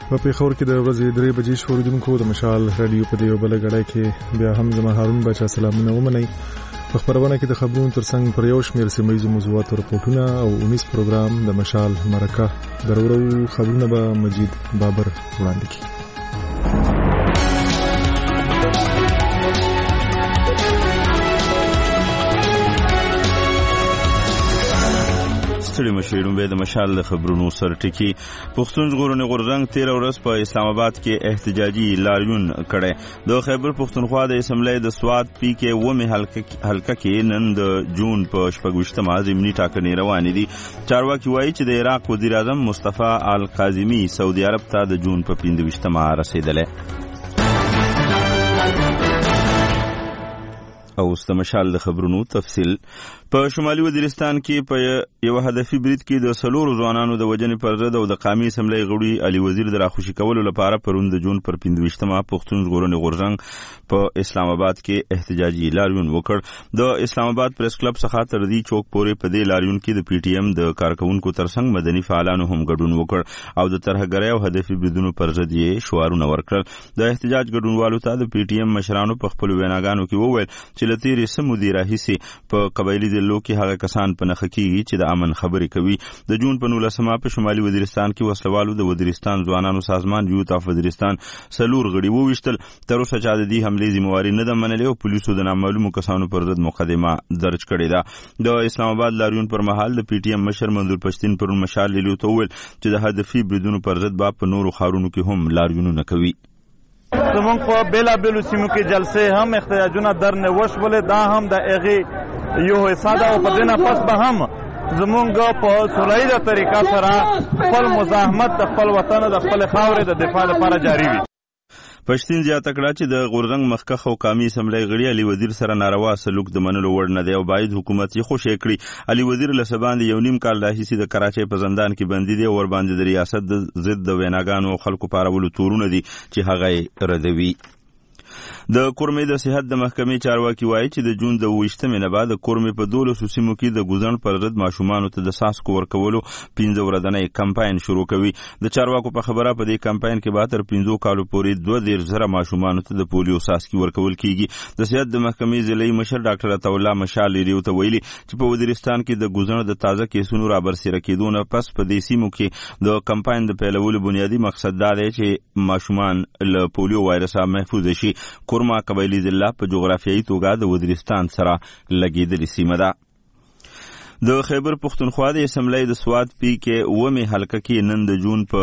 په پیښور کې د ورځې 3 بجې شوریدونکو د مشال رادیو په دیو بل غړای کې بیا هم زما هارون بچا سلامونه ومني. په خبرونه کې د خبرونو ترڅنګ پر یو شمېر سیمایي موضوعات او رپورټونه او 19 پروګرام د مشال مرکه درورو خبرونه به مجید بابر وړاندې کړي. ستړي مشرون به د مشال خبرونو سره ټکی. پښتون ژغورنې غورځنګ 13 ورځ په اسلام آباد کې احتجاجي لاریون کړي. د خیبر پښتونخوا د اسمبلی د سواد پی کې ومه حلقه کې نن د جون په 28 ضمني ټاکنې روانې دي. چارواکي وایي چې د عراق وزیر اعظم مصطفی القاظمی سعودي عرب ته د جون په 25 رسیدلی. او د مشال د خبرونو تفصیل. په شمالي وزیرستان کې په یو هدفي برید کې د سلورو ځوانانو د وجنې پر ضد او د قومي اسمبلی غړي علي وزیر د راخوشي کولو لپاره پرون د جون پر 25 پښتون ژغورنې غورځنګ په اسلام آباد کې احتجاجي لاریون وکړ. د اسلام آباد پریس کلب څخه تر دې چوک پورې په دې لاریون کې د پی ټی ایم د کارکونکو ترڅنګ مدني فعالانو هم ګډون وکړ او د ترهګرۍ او هدفي بریدونو پر ضد یې شعارونه ورکړل. د احتجاج ګډونوالو ته د پی ټی ایم مشرانو په خپل ویناګانو کې وویل چې لتیرې سمودي راهیسي په قبایلی ضلعو کې هغه کسان په نخښه کېږي چې د امن خبرې کوي. د جون په 19 په شمالي وزیرستان کې وسلوالو د وزیرستان ځوانانو سازمان یوت اف وزیرستان سلور غړي وویشتل. تر اوسه چا د دې حملې ذمہواري نه ده منلې او پولیسو د نامعلومو کسانو پر ضد مقدمه درج کړې ده. د اسلام آباد لاریون پر مهال د پی ټی ایم مشر منظور پښتين پر مشال لیلو ته وویل چې د هدفي بریدونو پر ضد په نورو ښارونو کې هم لاریونونه کوي. زمونږ په بیلابیلو سیمو کې جلسې هم احتجاجونه درنه وشولې. دا هم د هغې یو حصہ ده او په دې نه پس به هم زمونږ په سولهییزه طریقه سره خپل مزاحمت د خپل وطن د خپل خاورې د دفاع لپاره جاري وي. پښتين زیاته کړه چې د غورځنګ مخکښ او قومي اسمبلی غړي علي وزیر سره ناروا سلوک د منلو وړ نه دی او باید حکومت یې خوشې کړي. علي وزیر له سباندې یو نیم کال راهیسې د کراچۍ په زندان کې بندي دی او ور باندې د ریاست د ضد د ویناګانو او خلکو پارولو تورونه دي چې هغه ردوي. د کورمې د صحت د محکمې چارواکي وایي چې د جون د 28 نه بعد د کورمې په 12 سیمو کې د ګوزن پر ضد ماشومانو ته د ساسکو ورکولو 15 ورځنی کمپاین شروع کوي. د چارواکو په خبره په دې کمپاین کې به تر 15 کالو پورې 2,000 ماشومانو ته د پولیو ساسکي ورکول کیږي. د صحت د محکمې ضلعي مشر ډاکټر عطاالله مشال لیریو ته ویلي چې په وزیرستان کې د ګوزن د تازه کیسونو رابرسېره کېدو نه پس په دې سیمو کې د کمپاین د پیلولو بنیادی مقصد دا دی چې ماشومان له پولیو وایرسه محفوظ شي. کورما قبایلی ضلع په جغرافیایي توګه د وزیرستان سره لګېدلې سیمه ده. د خیبر پښتونخوا د اسمبلی د سواد پی کې ومه حلقه کې نن د جون په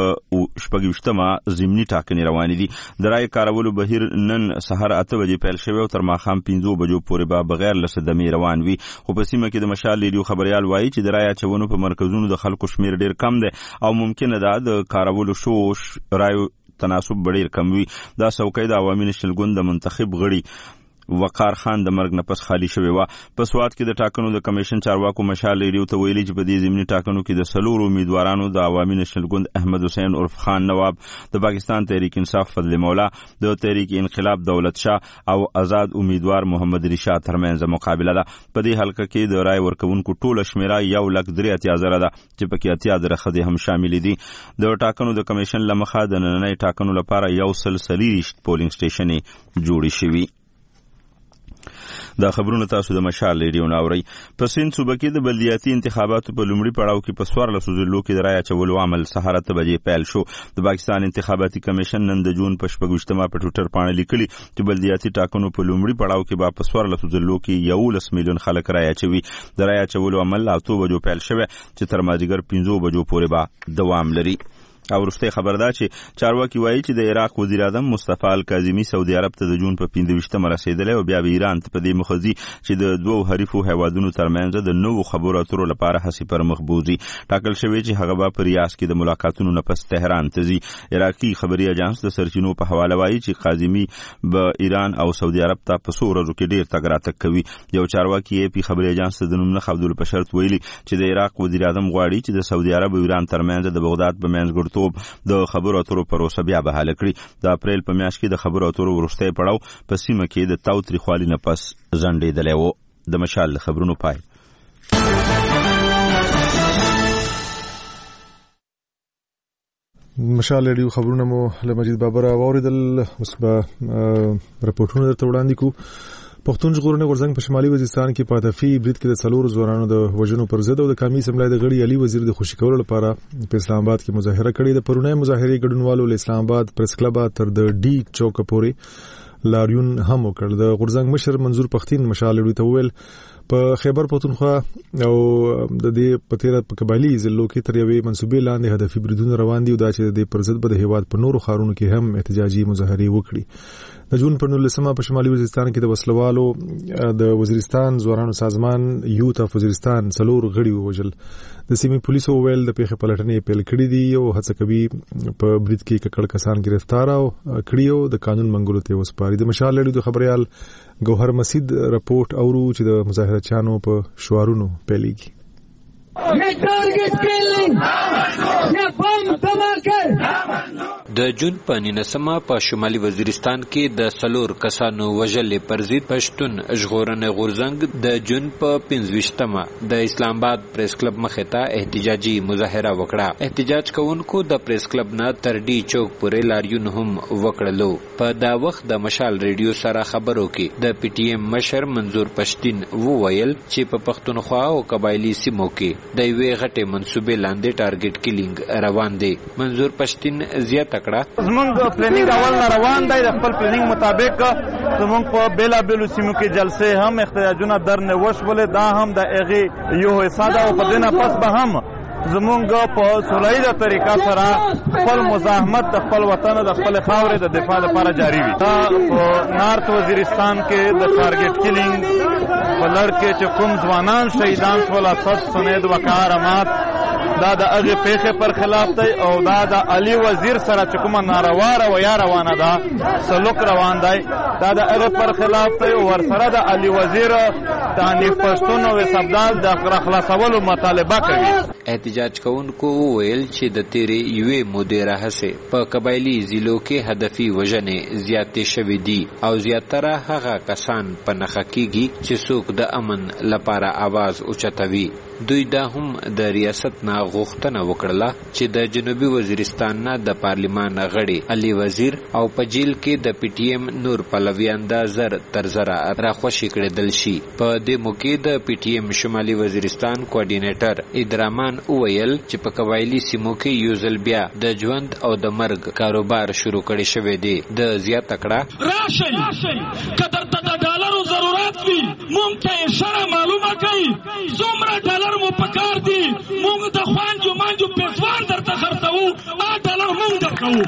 28 ضمني ټاکنې روانې دي. د رای کارولو بهیر نن سحر 8 بجې پیل شوی او تر ماښام 5 بجو پورې به بغیر له صدمې روان وي. خو په سیمه کې د مشال لیډیو خبريال وایي چې د رای اچونو په مرکزونو د خلکو شمیر ډیر کم دی او ممکنه ده د کارولو شوش رایو تناسب ډیر کم وي. دا څوکۍ د عوامي نشل ګوند د منتخب غړي وقار خان د مرګ نه پس خالی شوی و. په سواد کې د ټاکنو د کمیشن چارواکو مشال لیډیو ته ویلي چې په دې ضمني ټاکنو کې د سلور امیدوارانو د عوامي نشل ګوند احمد حسین عرف خان نواب، د پاکستان تحریک انصاف فضل مولا، د تحریک انقلاب دولت شاه او آزاد امیدوار محمد رشاد ترمنځ مقابله ده. په دې حلقه کې د رای ورکوونکو ټوله شمیره 1,83,000 ده چې پکې 80,000 خدي هم شامل دي. د ټاکنو د کمیشن لمخه د نننۍ ټاکنو لپاره 140 پولینګ سټیشن جوړ شوي. دا خبرونه تاسو د مشال ریډیو ناوړی. په سند صوبه کې د بلدیاتي انتخاباتو په لومړي پړاو کې په 14 ضلعو کې د رای اچولو عمل سهار 8 بجې پیل شو. د پاکستان انتخاباتي کمیشن نن د جون په 28 په ټویټر باندې لیکلي چې بلدیاتي ټاکنو په لومړي پړاو کې به په 14 ضلعو کې 11 میلیون خلک رای اچوي. د رای اچولو عمل 8 بجو پیل شوی چې تر مازیګر 15 بجو پورې به دوام لري. او وروسته خبر ده چې چارواکي وایي چې د عراق وزیر اعظم مصطفی القاظمی سعودي عرب ته د جون په 25 رسیدلی او بیا به ایران ته په دې مخزي چې د دوو حریفو هیوادونو ترمنځ د نوو خبرو اترو لپاره هڅې پر مخ بوزي. ټاکل شوی چې هغه به په ریاض کې د ملاقاتونو نه پس تهران ته ځي. عراقي خبري اژانس د سرچینو په حواله وایي چې قاظمی به ایران او سعودي عرب ته په څو ورځو کې ډیر تګ راتګ کوي. یو چارواکي په خبري اژانس د نوم نه خبرول په شرط ویلي چې د عراق وزیر اعظم غواړي چې د سعودي عرب او ایران ترمنځ د بغداد په منځګړیتوب د خبرو اترو پروسه بیا بحاله کړي. د اپریل په میاشت کې د خبرو اترو وروستی پړاو په سیمه کې د تاوتریخوالي نه پس ځنډېدلی و. د مشال خبرونو پای. مشال ریډیو خبرونه مو له مجید بابر اوریدل. اوس به راپورټونه درته وړاندې کوو. پښتون ژغورنې غورځنګ په شمالي وزیرستان کې په هدفي برید کې د 4 ځوانانو د وژنو پر ضد او د قومي اسمبلی د غړي علي وزیر د خوشي کولو لپاره په اسلام آباد کې مظاهره کړې. د پرونی مظاهرې ګډونوالو له اسلام آباد پریس کلب تر د ډي چوک پورې لاریون هم وکړ. د غورځنګ مشر منظور پښتين مشال ریډیو ته ویل په خیبر پختونخوا او د دې په تیرات په قبایلی ضلعو کې تر یوې منسوبې لاندې هدفي بریدونه روان دي او دا چې د پر ضد به د هیواد په نورو ښارونو کې هم احتجاجي مظاهرې وکړي. د جون په 19 په شمالي وزیرستان کې د وسلوالو د وزیرستان ځوانانو سازمان یوت اف وزیرستان 4 غړي وژل. د سیمې پولیسو ویل د پیښې پلټنې پیل کړې دي او هڅه کوي په برید کې ککړ کسان گرفتار او کړي او د قانون منګولو ته وسپاري. د مشال ریډیو د خبريال ګوهر مسید رپورټ اورو چې د مظاهرچیانو په شعارونو پیلېږي. د جون په 19 په شمالي وزیرستان کې د 4 کسانو وژلې پر ضد پښتون ژغورنې غورځنګ د جون په 25 د اسلام آباد پریس کلب مخې ته احتجاجي مظاهره وکړه. احتجاج کوونکو د پریس کلب نه تر ډي چوک پورې لاریون هم وکړلو. په دا وخت د مشال ریډیو سره خبرو کې د پی ټی ایم مشر منظور پښتين وویل چې په پښتونخوا او قبایلی سیمو کې د یوې غټې منسوبې لاندې ټارګټ کیلینګ روان دی. منظور پښتين زیاته کړه زمونږ پلانینګ اول نه روان دی. د خپل پلانینګ مطابق زمونږ په بیلابیلو سیمو کې جلسې هم احتجاجونه درنه وشولې. دا هم د هغې یو حصه ده او په دې نه پس به هم زمونږ په سوله طریقه سره خپل مزاحمت د خپل وطن د خپل خاورې د دفاع لپاره جاری وي. دا په نارت وزیرستان کې د ټارګټ کیلینګ په لړ کې چې کوم ځوانان شهیدان شول اساس سنید وقارمات دا د هغې پیښې پر خلاف دی او دا د علي وزیر سره چې کومه ناروا رویه روانه ده سلوک روان دی دا د هغې پر خلاف دی. ورسره د علي وزیر د حنیف پښتون او اسابدال د خلاصولو مطالبه کوي. احتجاج کوونکو وویل چې د تیرې یوې مودې راهیسې په قبایلي ضلعو کې هدفي وژنې زیاتې شوې دي او زیاتره هغه کسان په نښه کېږي چې څوک د امن لپاره आवाज اوچتوي. دوی دا هم د ریاست نه غوښتنه وکړله چې د جنوبي وزیرستان نه د پارلیمان غړي علي وزیر او په جیل کې د پی ټی ایم نور پلویان د زر تر زره راخوشي کړدل شي. په دې موقع د پی ټی ایم شمالي وزیرستان کوارډینیټر ادرامان وویل چې په قبایلی سیمو کې یو ځل بیا د ژوند او د مرګ کاروبار شروع کړی شوی دی. د زیاته کړه راشي کتر ته د ډالرو ضرورت وي مونږ ته اشاره معلومه کوي څومره ډالر مو پکار دي مونږ د خوانجو مانجو پیسوان درته خرڅوو ډالر مونږ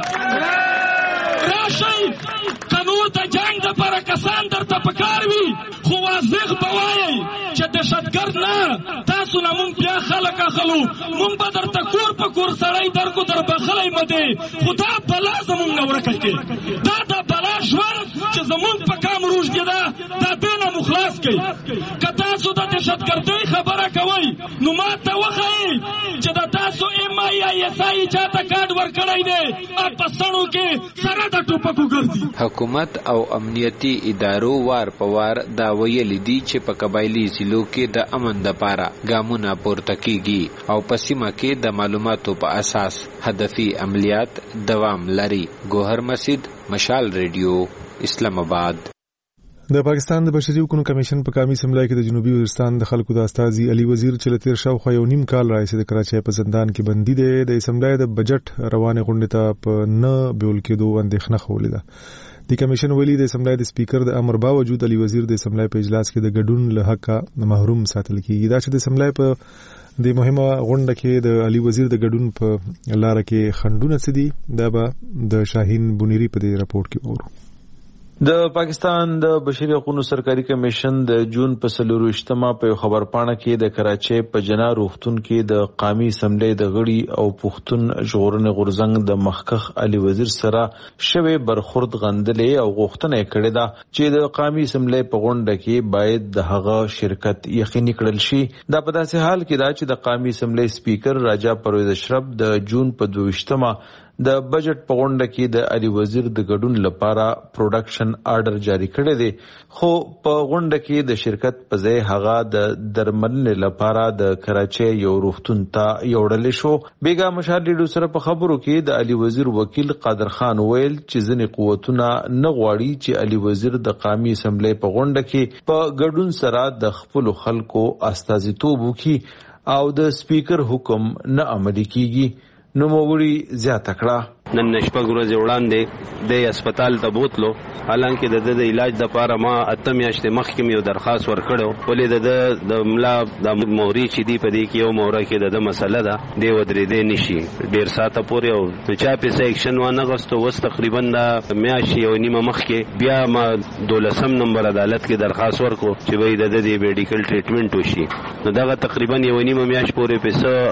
درکوو. راشي قانون د جنگ دپاره کسان درته پکار وي خو واضح به وایئ چې دهشتګرد نه تاسو نه مونږ بیا خلک اخلو مونږ به درته کور په کور سړی درکو در بخلی مدې خو دا بلا زمونږ نه ورکه کړي. دا د بلا ژوند چې زمونږ په کام روږدي ده دا دې نه مو خلاص کوي. که تاسو د دهشتګردۍ خبره کوئ نو ما ته وښایئ چې د تاسو ایم آی یا ایس آی چاته کارډ ورکړی دی په سړو کې سره د ټوپکو ګرځي. حکومت او امنیتي ادارو وار په وار دا ویلي دي چې په قبایلي ضلعو کې د امن دپاره ګامونه پورته کیږي او په سیمه کې د معلوماتو په اساس هدفي عملیات دوام لري. ګوهر مسید مشال ریډیو اسلام آباد. د پاکستان د بشري حقوقو کمیشن په قومي اسمبلی کې د جنوبي وزیرستان د خلکو د استازي علي وزیر چې لتیر شاوخوا یو نیم کال راځي د کراچۍ په زندان کې بندي دی. د اسمبلی د بجټ روانه غونډې ته په نه بیول کېدو اندېښنه خولې ده. د کمیشن ویلي د اسمبلی د سپیکر د امر باوجود علي وزیر د اسمبلی په اجلاس کې د ګډون له حقه محروم ساتل کیږي. دا چې د اسمبلی په د مهمه غونډه کې د علي وزیر د ګډون په لار کې خندونه څه دي دا به د شاهین بونيري په دې راپورټ کې اورو. د پاکستان د بشري حقوقو سرکاري کمیشن د جون په 24 په خبر پاڼه کې د کراچۍ په جنا روغتون کې د قومي اسمبلی د غړي او پښتون ژغورنې غورځنګ د مخکخ علي وزیر سره شوی برخورد غندلې او غوښتنه کړې ده چې د قومي اسمبلی په غونډه کې باید د هغه شرکت یقیني کړل شي. دا په داسې حال کې ده چې د قومي اسمبلی سپیکر راجا پرویز اشرف د جون په 22 د بجټ په غونډه کې د علي وزیر د ګډون لپاره پروډکشن آرډر جاری کړی دی، خو په غونډه کې د شرکت په ځای هغه د درملنې لپاره د کراچۍ یو روغتون ته یوړل شو. بیګا مشال لیډو سره په خبرو کې د علي وزیر وکیل قادر خان ویل چې ځینې قوتونه نه غواړي چې علي وزیر د قومي اسمبلی په غونډه کې په ګډون سره د خپل خلکو استازیتوب وکړي او د سپیکر حکم نه عملي کیږي. نوموړي زیاته کړه نن شپږ ورځې وړاندې د هسپتال ته بوتلو، حالانکه د علاج د لپاره ما 8 میاشتې مخکې یو درخواست ورکړو، ولې د ملا د موري چې دی په دې کې یو موره کې د مسله ده دی ودرېدې نشي ډېر ساعته پورې، او چا په اکشن ونه غوښتو. اوس تقریبا د میاشتې یو نیمه مخکې بیا ما 12 نمبر عدالت کې درخواست ورکو چې وایي د دې میډیکل ټریټمنټ وشي. نو دغه تقریبا یو نیمه میاشت پورې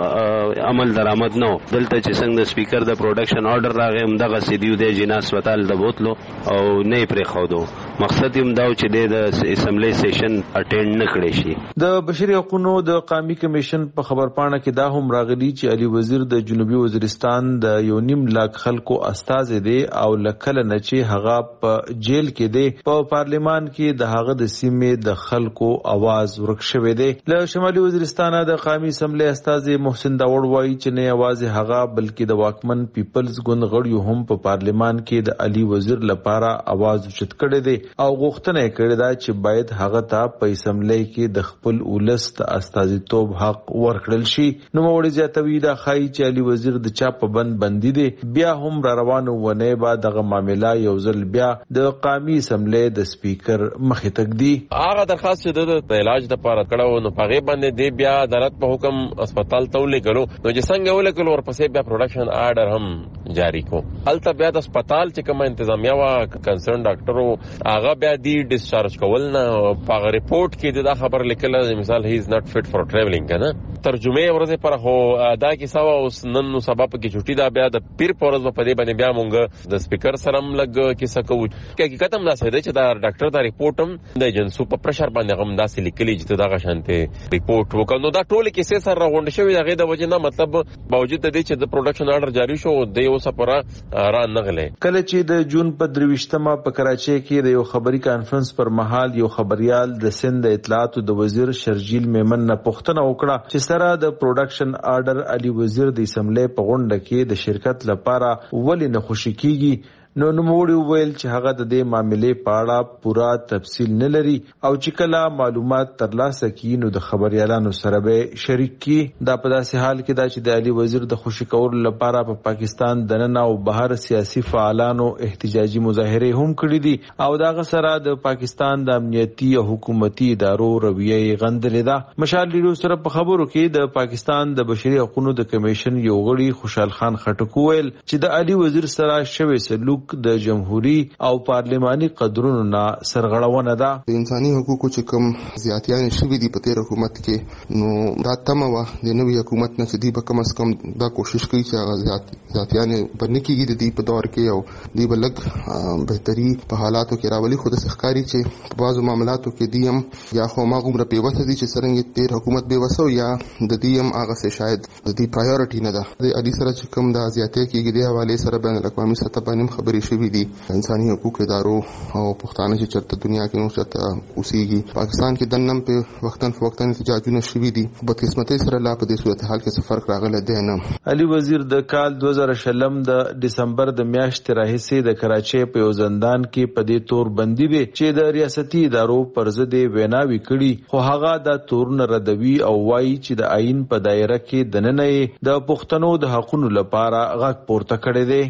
په عمل درآمد نه دلته چې څنګه د سپیکر د پروډکشن آرډر راغی همدغه سیدیو د جنا هسپتال د بوتلو او نه پرې خودو. مقصد هم دا چې د اسمبلی سیشن اټینډ نه کړی شي. د بشري حقوقو د قومي کمیشن په خبرپاڼه کې دا هم راغلی چې علي وزیر د جنوبي وزیرستان د 1.5 لاک خلکو استازی دی او لکله نه چې هغه په جیل کې دی. په پارلیمان کې د هغه د سیمې د خلکو आवाज ورک شوی دی. له شمالي وزیرستان د قومي اسمبلی استازی محسن داوړ وایي چې نه یوازې هغه بلکې د واکمن پیپلز ګوند غړي هم په پارلیمان کې د علي وزیر لپاره आवाज اوچت کړی دی او غوښتنه یې کړې ده چې باید هغه ته په اسمبلی کې د خپل ولس د استازیتوب حق ورکړل شي. نوموړي زیاتوي دا ښایي چې علي وزیر د چا په بندي دی. بیا هم را روانه ونه به دغه معامله یو ځل بیا د قومي اسمبلی د سپیکر مخې ته ږدي. هغه درخواست چې د علاج لپاره کړو نو په هغې باندې دی بیا عدالت په حکم هسپتال ته ولیکلو، نو چې څنګه ولیکلو ورپسې بیا پروډکشن آرډر هم جاری کو. هلته بیا د هسپتال چې کومه انتظامیه وه کنسرن ډاکټر هغه بیا دی ډیسچارج کول نه په ریپورت کې دا خبر لیکل مثال هی از ناٹ فٹ فار ټریولینګ کنه ترجمه ورځ پر هو دا کې سوا اوس نن نو سبب کې چټي دا بیا د پیر پورز په دې باندې بیا مونږ د سپیکر سره لګ کې سکو کې حقیقت هم دا څه دی چې دا ډاکټر دا ریپورت هم د جنسو په پرشر باندې هم داسې لیکلي چې دا غشانته ریپورت وکړو. دا ټول کې سه سره غونډه شوی دغه د وجه نه مطلب باوجود د دې چې د پروډکشن آرډر جاری شو د یو سپرا را نغله. کله چې د جون په 23مه په کراچۍ کې د یو خبري کانفرنس پر مهال یو خبريال د سند اطلاعات د وزیر شرجیل میمن نه پوښتنه وکړه چې سره د پروډکشن آرډر علي وزیر د اسمبلی په غونډه کې د شرکت لپاره ولې نه خوشی کیږي. نو نوموړي وویل چې هغه د دې معاملې په اړه پورا تفصیل نه لري او چې کله معلومات ترلاسه کړي نو د خبريالانو سره به شریک کړي. دا په داسې حال کې دا چې د علي وزیر د خوشی کولو لپاره په پاکستان دننه او بهر سیاسي فعالانو احتجاجي مظاهره هم کړې دي او داغه سره د پاکستان د امنیتي او حکومتي ادارو رویه غندلې ده. مشال لیډو سره په خبرو کې د پاکستان د بشري حقوقو د کمیشن یو غړي خوشحال خان خټک ویل چې د علي وزیر سره شوی سلوک د جمهوریت او پارلماني قدرونو نه سرغړونه ده. د انساني حقوقو چې کوم زیاتیان شوي دي په تیر حکومت کې نو دا تمه وه د نوي حکومت نه چې دی به کم از کم دا کوشش کوي چې هغه زیاتیان به نه کېږي د دې په دور کې او دی به لږ بهتري په حالاتو کې راولي. خو داسې ښکاري چې په بعضو معاملاتو کې دی هم یا خو هماغومره بېوسه دي چې څرنګه تیر حکومت بېوسه یا د دې هم هغسې شاید د دې پرایورټي نه ده. د علي سره چې کوم دا زیاتی کېږي دې حوالې سره بین الاقوامي سطح باندې هم خبرې شوي دي انساني حقوق ادارو او پښتانه چې چرته دنیا کې نو چرته اوسېږي. پاکستان کې دننه په وختن فوقتن احتجاجونه شوي دي. بدقسمتۍ سره لا په دې صورتحال کې څه فرق راغلی دی نه. علي وزیر د کال 2020 د ډسمبر د میاشتې راهیسې د کراچۍ په یو زندان کې په دې تور بندي دی چې د ریاستي ادارو پر ضد ویناوي کړي، خو هغه د تورن ردوي او وایي چې د آئین په دایره کې دننه د پښتنو د حقوقو لپاره غږ پورته کړی دی.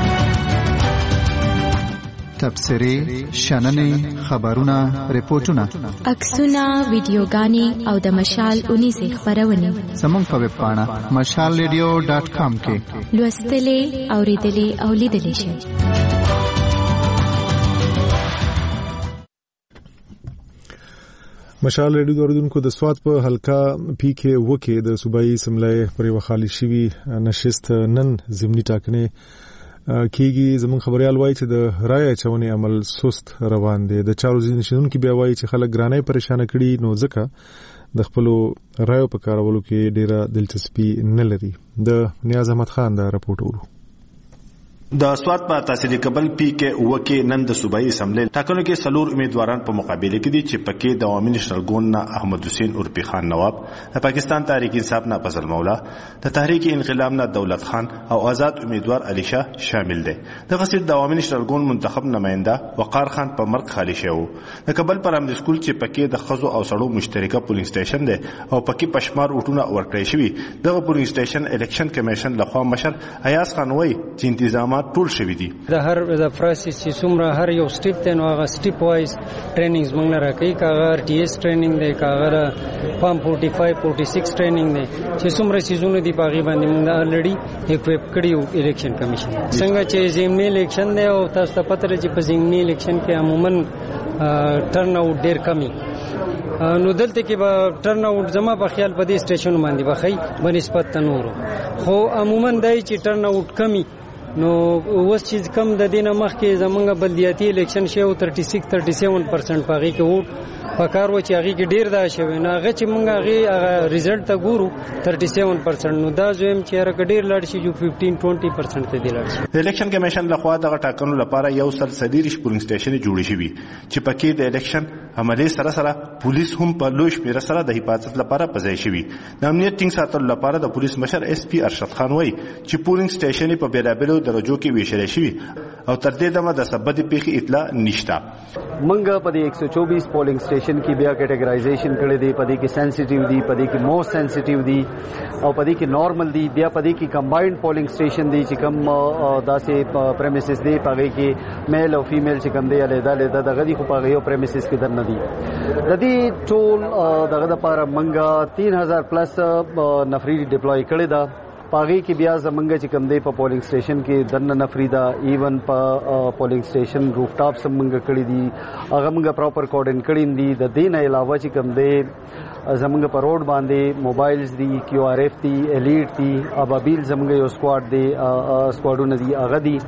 تبصرې، شننې، خبرونه، ریپورتونه، عکسونه، ویډیوګانې او د مشال 19 خبرونه زموږ په ویب پاڼه mashalradio.com کې لوستلې، اوریدلې او لیدلې شئ. مشال ریډیو د اوریدونکو د سواد په حلقه پی کې وکي د صوبایي اسمبلی پر وخالي شوی نشست نن ضمني ټاکنې کیږي. زمون خبريال وایي چې د رای اچونې عمل سست روان دی. د چارو ځین شنونکو بیا وایي چې خلک ګرانۍ پریشان کړي نو ځکه د خپل رایو په کارولو کې ډیره دلچسپي نه لري. د نیاز احمد خان دا راپورټ ورو. د سوات په تحصیلي کبل پی کې وکه نن د صوبایي اسمبلی ټاکنو کې سلور امیدواران په مقابله کې دي چې پکې د عوامي نېشنل ګوند نه احمد حسین عرفي خان نواب، د پاکستان تحریک انصاف نه فضل مولا، د تحریک انقلاب نه دولت خان او آزاد امیدوار علي شاه شامل دي. د غسیل د عوامي نېشنل ګوند منتخب نماینده وقار خان په مرګ خالی شو. د کبل پرامدي سکول چې پکې د خزو او سړو مشترکه پولینګ سټیشن دی او پکې پشمار وټونه ورکړی شوی. دغه پولینګ سټیشن الیکشن کمیشن لخوا مشر ایاز خان وایي چې انتظامات ټول شوي دي. د هر د پروسس چې څومره هر یو سټیپ ته نو هغه سټیپ وایز ټریننګز موږ نه راکړي، کاغه ټي اس ټریننګ دی، کاغه فارم 45 46 ټریننګ دی چې څومره سيزونه دی باغی باندې موږ الریډي اکویپ کړیو الیکشن کمیشن څنګه چې زمینی الیکشن دی او تاسو ته پته لري چې په زمینی الیکشن کې عموما ټرن اوټ ډیر کمی نو دلته کې به ټرن اوټ زما په خیال په دې سټیشن باندې بخي بنسبت تنور خو عموما دای چې ټرن اوټ کمی نو اوس چیز کم د دینه مخ کې زمونږ بلدیاتي الیکشن شو 36-37% پاغي کې ووټ پکار و چې هغه کې ډیر دا شوی نه هغه چې مونږ هغه ریزلټ ته ګورو 37% نو دا زم چې هغه ډیر لړ شي جو 15-20% ته دی لړ شي. د الیکشن کمیشن لخوا دغه ټاکنو لپاره یو سل سلیریش پولینګ سټیشن جوړ شوی چې پکې د الیکشن عملي سره سره پولیس هم په لوی شمېر سره د حفاظت لپاره پځای شوی. د امنیت ټینګ ساتلو لپاره د پولیس مشر اس پی ارشد خان وایي چې پولینګ سټیشن په بیلابلو درجو کې ویشل شوی او تر دې دمه د سبب پیښې اطلاع نشته. منګه په 124 پولینګ سټیشن کې بیا کیټګرایزیشن کړي دي، په دې کې سنسټیو دي، په دې کې موست سنسټیو دي او په دې کې نارمل دي، بیا په دې کې کمباینډ پولینګ سټیشن دي چې کوم داسې پریمیسز دي په کې میل او فیمیل چې کوم دی علیحده دغه دي خو په یو پریمیسز کې درنه دي. د دې ټول دغه لپاره منګه 3000 پلس نفری ډیپلوي کړي دا پاغي کې بیا زمنګ چې کم دی په پولینګ سټیشن کې دنه نفری دا ایون په پولینګ سټیشن روف ټاپ سمنګ کړي دي هغه منګه پراپر کوډن کړي دي. د دین علاوه چې کم دی زمنګ په روډ باندې موبایلز دي، کیو آر اف دي، الیټ دي، ابابیل زمنګ یو سکواډ دي، سکواډونه دي هغه دي.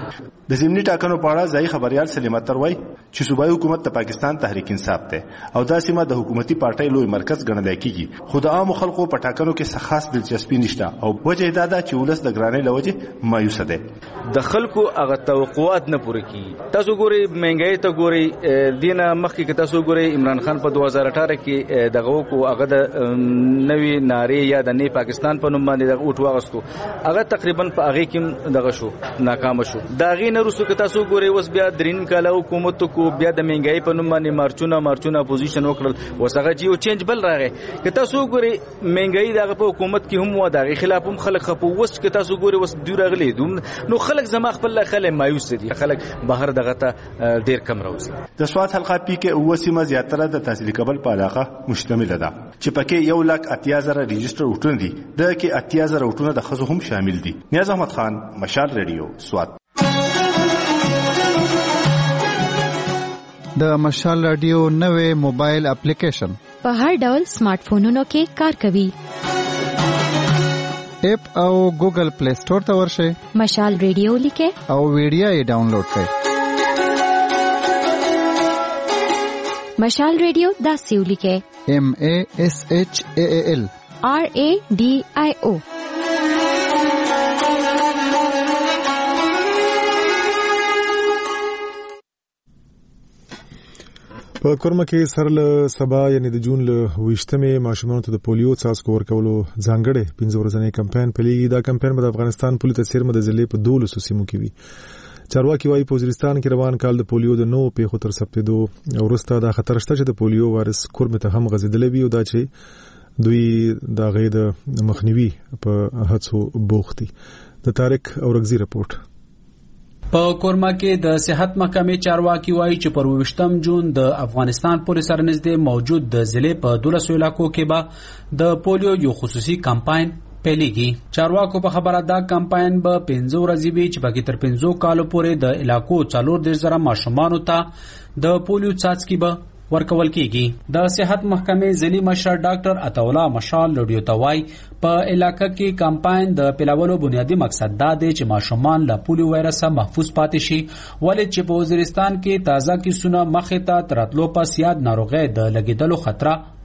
د زمینی ټاکنو په اړه ځای خبريال سلیم اتر وایي چې صوبایي حکومت د پاکستان تحریک انصاف ته او دا سیمه د حکومتي پارټۍ لوی مرکز ګڼل کیږي، خو د عام خلکو په ټاکنو کې خاص دلچسپي نشته او وجه دا ده چې ولس د ګرانۍ لوجه مایوس دي. د خلکو هغه توقعات نه پوره کیږي. تاسو ګوري مهنګای ته ګوري دینه مخکې کې تاسو ګوري عمران خان په 2018 کې دغه کو هغه د نوې ناری یا د نه پاکستان په نوم باندې دغه اوټ واغستو هغه تقریبا په هغه کې دغه شو ناکام شو. دا غي نرسو که تاسو ګوري اوس بیا درین کاله حکومت کو بیا د منګای په نوم باندې مارچونه اپوزیشن وکړل وسغه جیو چینج بل راغی. که تاسو ګوري منګای دغه په حکومت کې هم و دغه خلاف هم خلک خپو وس که تاسو ګوري وس دوی راغلي نو خلک زما خپل خلک مایوس دي، خلک بهر دغه ته ډیر کم راوځي. د سوات حلقه پی کې اوسیمه زیاتره د تحصیل کبل په علاقه مشتمل ده چې پکې 1,80,000 رجسټر وټونه دي، د کې 80,000 وټونه د خزو هم شامل دي. نیاز احمد خان، مشال ریډیو، سوات. د مشال رادیو نوې موبایل اپلیکیشن په هر ډول سمارټ فونونو کې کار کوي. اپ او ګوګل پلی سٹور ته ورشئ، مشال ریډیو لیکه او ویډیو یې ډاونلوډ کړئ. مشال ریډیو داسې ولیکه MASHAAL RADIO. په کورما کې سر له سبا یعنی د جون له 28مې ماشومانو ته د پولیو څاڅکو ورکولو ځانګړی 15 ورځنی کمپاین پیلېږي. دا کمپاین د افغانستان پولیس تسیر د ضلع په 12 سیمو کې وي. چارواکي وايي په وزیرستان کې روان کال د پولیو د نوو پیښو تر ثبتېدو وروسته دا خطر شته چې د پولیو وایرس کورمې ته هم غځېدلی وي او دا چې دوی د هغې د مخنیوي په هڅو بوخت دي. د طارق اورګزي رپورټ. په کورما کې د صحت محکمې چارواکي وایي چې پر 28 جون د افغانستان پورې سره نږدې موجود د ضلع په 12 علاقو کې به د پولیو یو خصوصي کمپاین پیلېږي. چارواکو په خبره دا کمپاین به 15 ورځې وي چې پکې تر 15 کالو پورې د علاقو 40,000 ماشومانو ته د پولیو څاڅکي به ورکول کیږي. د صحت محکمې ځلي مشر ډاکټر عطاولا مشال لډیو توای په علاقې کې کمپاین د پیلولو بنیادی مقصد دا دی چې ماشومان له پولیو وایرس محفوظ پاتې شي، ولې چې په وزیرستان کې تازه کیسونه مخې ته تراتلو پس یاد ناروغۍ د لګیدلو خطر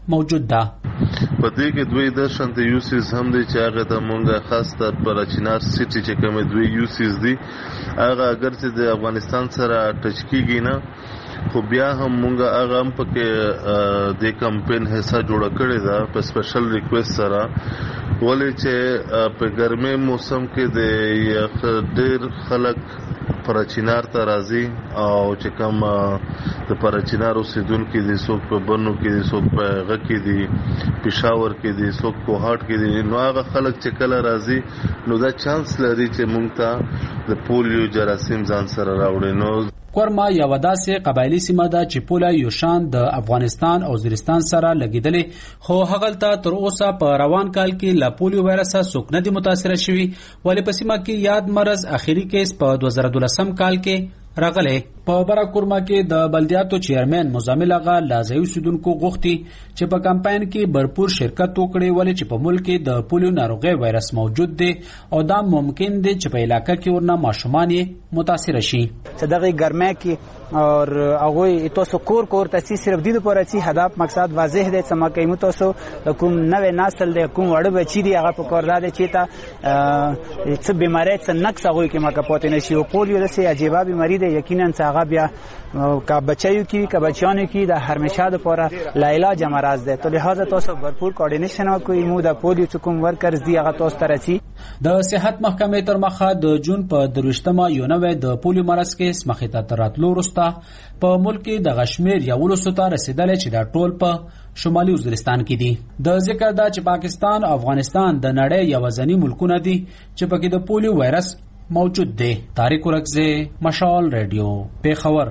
موجود ده. په دې کې دوی د شانت یوسیز هم دي چې هغه ته مونږه خاص تر پر چینار سټي چې کوم دوی یوسیز دي هغه اگر چې د افغانستان سره ټچ کیږي نه خو بیا هم مونږه هغه هم پکې د کمپین حصہ جوړ کړی دا په سپیشل ریکوست سره ولې چې په ګرمه موسم کې د ډېر خلک پرچینار ته راځي او چې کوم د پرچینار اوسیدونکو دي څوک په بنو کې دي څوک په غ کې دي پېښور کې دي څوک کوهاټ کې دي نو هغه خلک چې کله راځي نو دا چانس لري چې موږ ته د پولیو جراثیم ځان سره راوړي. نو کورما یو داسې قبایلی سیمه ده چې پوله یو شان د افغانستان او وزیرستان سره لګیدلې خو هغلته تر اوسه په روان کال کې له پولیو وایرس څوک نه دي متاثر شوي ولې په سیمه کې یاد مرض اخیری کیس په 2012 کال کې راغلی. په برا کورما کې د بلدیاتو چیرمن مزمل آغا لازمي اوسیدونکو غوښتي چې په کمپاین کې भरपूर شرکت وکړي ولې چې په ملک کې د پولیو ناروغي وایرس موجود دی او دا ممکن دی چې په علاقې کې ورنه ماشومان متاثر شي. چې دغه ګرمه کې اور هغه تاسو کور تاسیس صرف د دې لپاره چې هدف مقصد واضح دی چې ما کوم تاسو کوم نوې نسل دی کوم وړ بچی دی هغه په کار دی چې تا څه بیماری څه نقص هغه کې ما کپوت نشي او پولیو د سي عجیب بیماری دی یقینا هغه بیا کا بچایو کی کا بچیانو کی د همیشه د پوره لا علاج مرز ده ته لہذا تاسو भरपूर کوارډینیشن وکړئ مو د پولیو کوم ورکرز دی هغه تاسو ترسي. د صحت محکمې تر مخه د جون په 23مه یو نوې د پولیو مرز کیس مخې ته تراتلو وروسته په ملک کې د غشمیر یو لسته رسیدل چې دا ټول په شمالي وزیرستان کې دي. د ذکر دا چې پاکستان او افغانستان د نړۍ یو ځنی ملکونه دي چې پکې د پولیو وایرس موجود دی. طارق ورکزه مشال رادیو پیښور.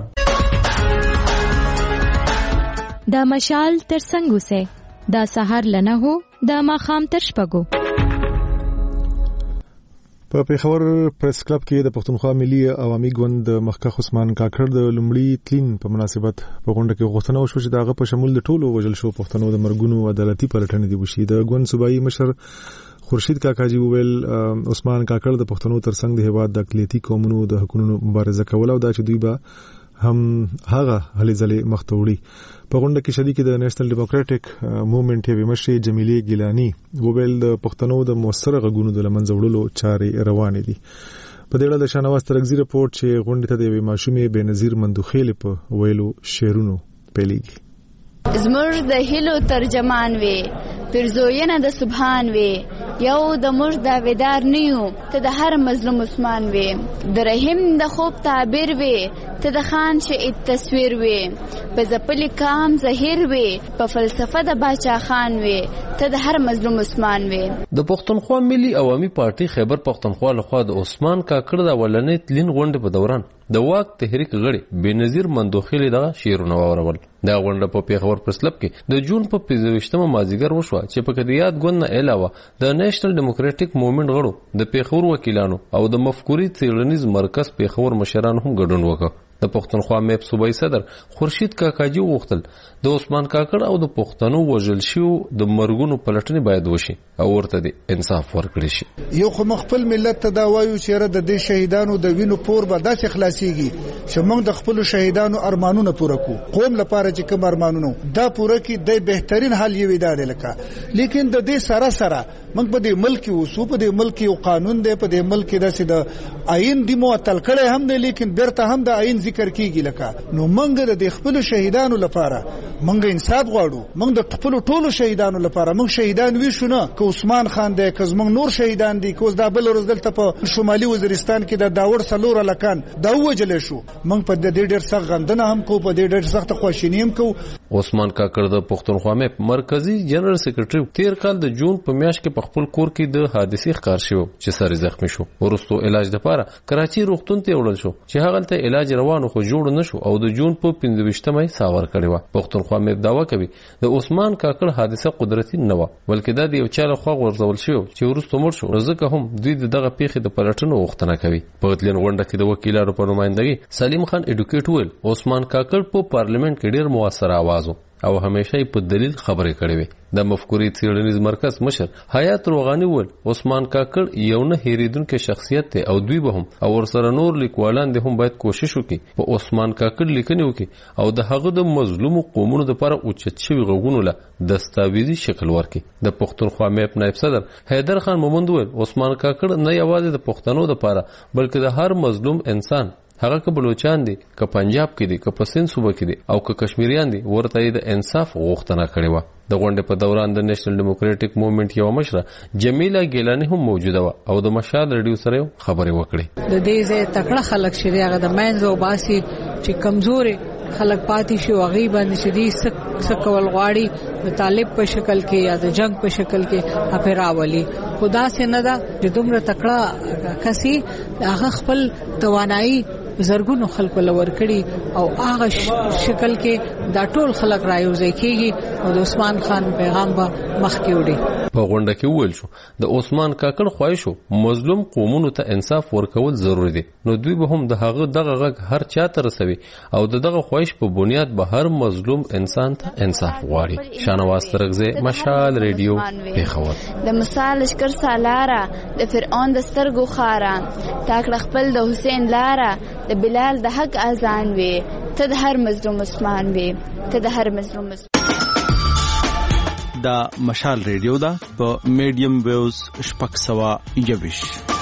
د مشال ترڅنګ اوسه د سحر لنه هو د ماخام تر شپږو. په پیښور پریس کلب کې د پښتونخوا ملي عوامي ګوند د مخکښ عثمان کاکړ د لومړي تلین په مناسبت په غونډه کې غوښتنه وشوه چې دغه په شمول د ټولو وژل شو پښتنو د مرګونو عدالتي پلټنې دی وشي. د ګوند صوبایي مشر خورشید کاکاجی وویل عثمان کاکړ د پښتنو ترڅنګ د هیواد د اقلیتي قومونو د حقوقو مبارزه کوله او دا چې دوی به هم هغه هلې ځلې مخته وړي. په غونډه کې شریک د نېشنل ډیموکراټک موومېنټ یې مشر جمیلې ګیلانی وویل د پښتنو د موثر غږونو د لمنځه وړلو چارې روانې دي. په دې اړه د شانواز ترغزي رپورټ چې غونډه ته د ماشومې بنظیر مندوخیل په ویلو شعرونو پیلېږي. زمر د هیلو ترجمان وي پرزوینه د سبحان وي یو د مر د ودار نیو ته د هر مظلوم عثمان وي د رحیم د خوب تعبیر وي ته د خان شهید تصویر وي په زپلی کام ظاهر وي په فلسفه د باچا خان وي ته د هر مظلوم عثمان وي. د پښتونخوا ملي عوامي پارټي خیبر پښتونخوا لخوا د عثمان کاکړ د ولنې تلین غونډې په دوران د واک تحریک غړي بنظیر مندوخیل دغه شعرونه واورول. دا غونډه په پیښور پریس کلب کې د جون په 25مه مازیګر وشوه چې په کډیات ګوند نه علاوه د نېشنل ډیموکراټک موومېنټ غړو د پیښور وکیلانو او د مفکوري څېړنیز مرکز پیښور مشران هم ګډون وکړ. د پښتونخوا میپ صوبایي صدر خورشید کاکاجی وغوښتل د عثمان کاکړ او د پښتنو وژل شو د مرګونو پلټنې باید وشي او ورته د انصاف ورکړي شي. یو خو خپل ملت ته دا وایو چې د دې شهیدانو د وینو پور به داسې خلاصيږي چې موږ د خپل شهیدانو ارمانونه پوره کو قوم لپاره چې کوم ارمانونه دا پوره کی د بهترین حل یې ویدار لکه لیکن د دې سره موږ په دې ملک او په دې ملک یو قانون دی په دې ملک داسې د آئین دی معطل کړي هم دی لیکن بیرته هم د آئین ذکر کیږي لکه نو موږ د خپل شهیدانو لپاره موږ انصاف غواړو موږ د خپل ټولو شهیدانو لپاره موږ شهیدان وی شو نه که عثمان خان دی که زموږ نور شهیدان دي که دا بل ورځ دلته په شمالي وزیرستان کې د داور سلور لکان دا وجل شو موږ په دې ډېر سخت غندنه هم کو په دې ډېر سخت خواشینی هم کو. عثمان کاکړ د پښتونخوا مې مرکزی جنرال سیکریټری تیر کال د جون په میاشت کې په خپل کور کې د حادثې ښکار شو چې سر زخمی شو ورستو علاج لپاره کراچي روغتون ته وړل شو چې هغه ته علاج روانو خو جوړ نشو او د جون په 25مه ساور کړی و. پښتونخوا مې داوا کوي د عثمان کاکړ حادثه قدرتي نه و بلکې دا د یو چا له خوا ورزول شو چې ورستو مړ شو ځکه هم دوی دغه پیښې د پلټنو غوښتنه کوي. په تلین غونډه کې د وکیلانو په نمائندګۍ سلیم خان اډوکیټ ویل عثمان کاکړ په پارلیمنت کې ډیر موثر आवाज او همیشه په دلیل خبرې کړې وي. د مفکورې څېړنیز مرکز مشر حیات روغاني ول عثمان کاکړ یو نه هېریدونکی شخصیت دی او دوی به هم او ورسره نور لیکوالان دي هم باید کوشش وکړي په عثمان کاکړ لیکنې وکړي او د هغه د مظلومو قومونو لپاره اوچت شوي غوږونو له دستاویزي شکل ورکړي. د پښتونخوا میپ نایب صدر حیدر خان مومند ول عثمان کاکړ نه یوازې د پښتنو لپاره بلکې د هر مظلوم انسان هغه که بلوچستان دي که پنجاب کې دي که په سند صوبه کې دي او که کشمیریان دي ورته د انصاف غوښتنه کړې وه. د غونډې په دوران د نېشنل ډیموکراټیک موومېنټ یو مشره جمیله ګیلانی هم موجوده وه او د مشال ریډیو سره خبرې وکړې. د دې ځای تکړه خلک چې هغه د مینځ او باسي چې کمزوري خلک پاتې شي او هغه باندې چې دي سکول غواړي د طالب په شکل کې یا د جنگ په شکل کې افراولي. خدا سي نه دا چې دومره تکړه کسي هغه خپل توانایي زرګونو خلکو لور کړي او هغه شکل کې دا ټول خلک رايوځي کېږي او د عثمان خان پیغام به مخ کې وړي. په غونډه کې وویل شو د عثمان کاکړ خواهشو مظلوم قومونو ته انصاف ورکول ضروری دي نو دوی به هم د هغه دغه غږ هر چا ته رسوي او دغه خواهش په بنیاد به هر مظلوم انسان ته انصاف غواړي. شانواز ترغزه مشال ریډیو پیښور. د مثال لشکر سالاره د فرعون د سترګو خاره تاکړه خپل د حسین لاره د بلال د حق اذان وي ته د هر مظلوم عثمان وي ته د هر مظلوم دا مشال ریډیو دا په میډیم ویوز 621.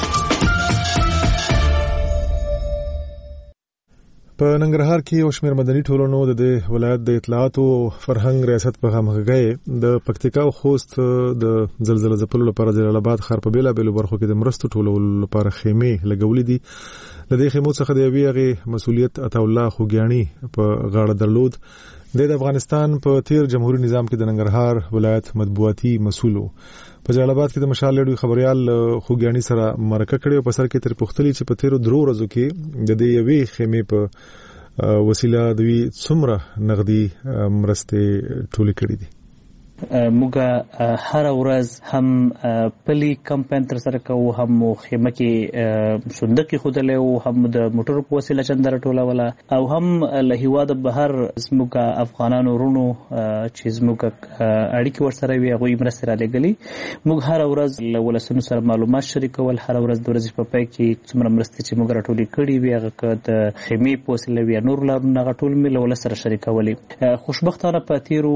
په ننګرهار کې یو شمېر مدني ټولنو د ولایت د اطلاعات او فرهنګ ریاست په همغږۍ د پکتیکا او خوست د زلزلې ځپلو لپاره جلال آباد ښار په بیلابېلو برخو کې د مرستو ټولولو لپاره خیمې لګولې دي. د دې خیمو څخه د یوې هغې مسؤلیت عطاالله خوږیاڼي په غاړه درلود. د افغانستان په تیر جمهوریت نظام کې د ننګرهار ولایت مطبوعاتي مسؤل په جلال آباد کې د مشال ریډیو خبريال خوږیاڼي سره مرکه کړې او په سر کې تر پوښتلې چې په تیر 2 ورځو کې د دې یوې خیمې په وسیله دوی څومره نغدي مرستې ټولې کړې دي. موږ هر ورځ هم پلی کمپاین تر سره کوو هم خیمه کې صندوق خودلې او هم د موټر په وسیله چندر ټوله او هم له هیواد بهر زموږ افغانانو ورونو چې زموږ اړیکې ورسره وي هغه مرسته را لګلي. موږ هر ورځ له ولسونو سره معلومات شریکول هر ورځ د ورځې په پای کې څومره مرسته چې موږ راټولې کړې وي هغه د خیمې په وسیله وي نور لارونه غټول مې له ولس سره شریکولې. خوشبختانه په تیرو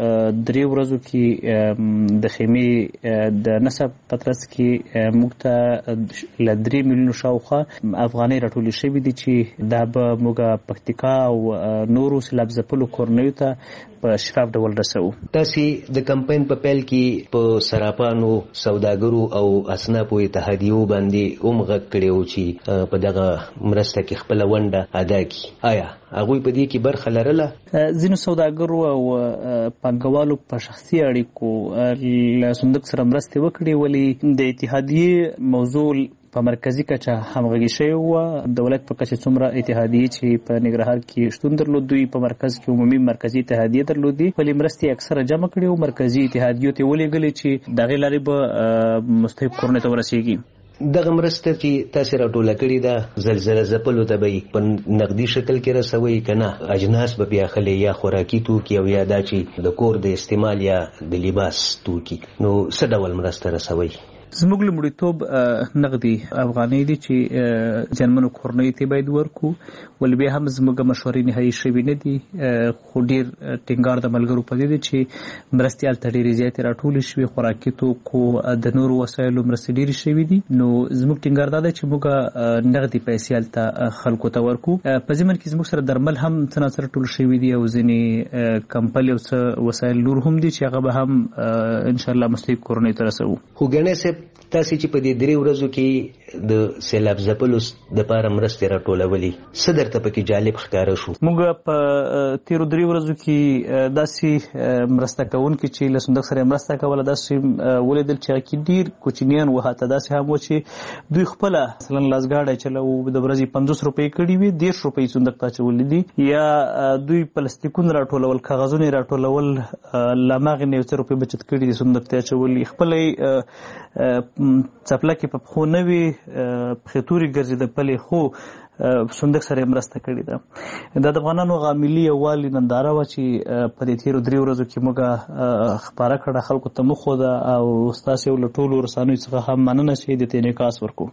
3 ورځو کې د خیمې د نسب پترس کې موږ ته ل 3 میلیون شاوخوا افغانۍ راټولې شوې دي چې دا به موږ پکتیکا او نورو سیلاب ځپلو کورنیو ته په شفاف ډول رسو. تاسو د کمپاین په پیل کې په سراپانو سوداګرو او اصنافو اتحادیو باندې غږ کړو چې په دغه مرسته کې خپل ونډه ادا کړي. آیا هغه په دې کې برخه لرله؟ ځینو سوداګرو او پانګوالو په شخصي اړیکو له صندوق سره مرسته وکړي ولی د اتحادیه موضوع په مرکزی کچه همغږي شوی و. دولت په کچه څومره اتحادیه چې په ننګرهار کې شتون درلود دوی په مرکز کې عمومي مرکزی اتحادیه درلودي ولی مرستې اکثره جمع کړي او مرکزی اتحادیه ته ولېږلې چې دغه لارې به مستحق کورنۍ ته ورسیږي. دغه مرسته چې تاسو راټوله کړې ده زلزلې ځپلو ته به په نقدي شکل کې رسوي کنه اجناس به بیا خلې یا خوراکي توکي او یا دا چې د کور د استعمال یا د لباس توکي نو څه ډول مرسته رسوي؟ زموږ لومړیتوب نقدي افغانۍ دي چې جنمنو کورنۍ ته باید ورکو ول بیا هم زموږ مشورې نهایي شوي نه دي خو ډیر ټینګار د ملګرو په دې چې مرستې الته ډېرې زیاتې راټولې شوي خوراکي توکو د نورو وسایلو مرستې ډېرې شوي دي نو زموږ ټینګار دا دی چې موږ نقدي پیسې الته خلکو ته ورکو. په ضمن کې زموږ سره درمل هم څه سره ټول شوي دي او ځینې کمپل او څه وسایل نور هم دي چې هغه به هم ان شاء الله مستحق کورنۍ ته رسو. خو ګڼه تاسو چې په دې 3 ورځو کې د سیلاب ځپلو د پاره مرستې راټولولې څه درته پکې جالب ښکاره شو؟ موږ په تیرو 3 ورځو کې داسې مرسته کوونکي چې له صندوق سره مرسته کوله داسې ولیدل چې کې ډیر کوچنیان وه ته داسې هم و چې دوی خپل مثلا لاسګاډی چلو د ورځې 50 روپۍ کړي وي 10 روپۍ صندوق ته چولې دي یا دوی پلاستیکونه راټولول کاغذونه راټولول لماغه 90 روپۍ بچت کړي دي صندوق ته چولې خپل څپلکه په خو نوې پختوري ګرځي د پلي خو صندوق سره مرسته کړې ده. د افغانانو غا ملي یووالي ننداره و چې په دې تیرو 3 ورځو کې موږ خبره کړه خلکو ته مخ ده او استاد یو له ټولو رسنیو څخه هم مننه چې د تینکاس ورکو.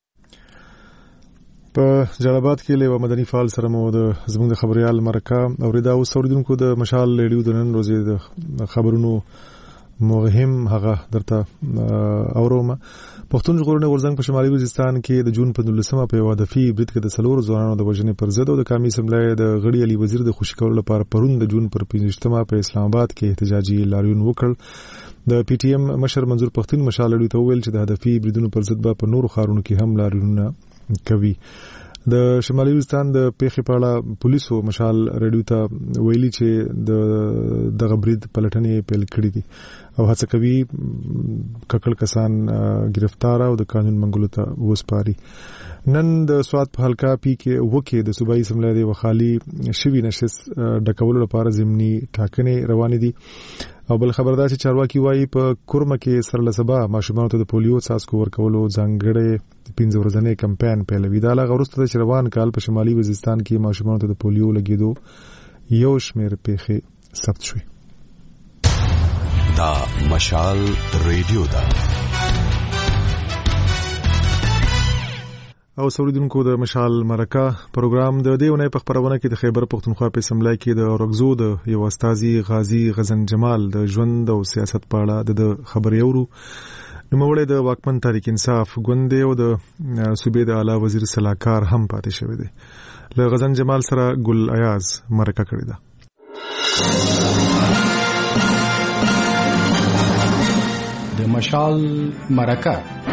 په جلال کې له مدني فعال سره مو د زموږ د خبريال مرکه اوریدا او سوریدونکو د مشال ریډیو د نن ورځې د خبرونو مهم هغه درته اورومه. پښتون ژغورنې غورځنګ په شمالي وزیرستان کې د جون په 19مه په وادفي برید کې د سلور ځوانانو د وژنې پر ضد او د قومي اسمبلی د غړي علي وزیر د خوشی کولو لپاره پرون د جون پر 15مه په اسلام آباد کې احتجاجي لاریون وکړ. د پی ټی ایم مشر منظور پښتون مشال ریډیو ته ویل چې د هدفي بریدونو پر ضد په نورو ښارونو کې هم لاریونونه کوي. د شمالي وزیرستان د پیښې په اړه پولیسو مشال ریډیو ته ویلي چې د غبرید پلټنې پیل کړې دي او هڅه کوي ککړ کسان گرفتار او د قانون منګولو ته وسپاري. نن د سواد په حلقه پی کې وکي د صوبایي اسمبلی د وخالي شوی نشست ډکولو لپاره ضمني ټاکنې روانې دي او بل خبردار چې چارواکي وایي په کورمه کې سره لسبا ماشومانو ته د پولیو څاڅکو ورکولو ځانګړی 15 ورځنی کمپاین پیلوي. دا لا غوښتل چې روان کال په شمالي وزیرستان کې ماشومانو ته د پولیو لګیدو یو شمېر پیښې ثبت شوې. دا مشال ریډیو دا او سوریدونکو د مشال مرکه پروګرام د دیونه په خبرونه کې د خیبر پختونخوا په اسمبلی کې د اورګزو د یو استاذي غازی غزن جمال د ژوند او سیاست په اړه د خبرې اورو. نوموړی د واکمن تحریک انصاف ګوند او د صوبې د اعلی وزیر صلاحکار هم پاتې شوی دی. له غزن جمال سره ګل ایاز مرکه کړې ده. د مشال مرکه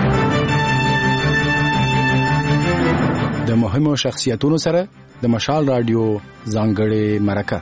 د مهمو شخصیتونو سره د مشال رادیو ځانګړې مرکه.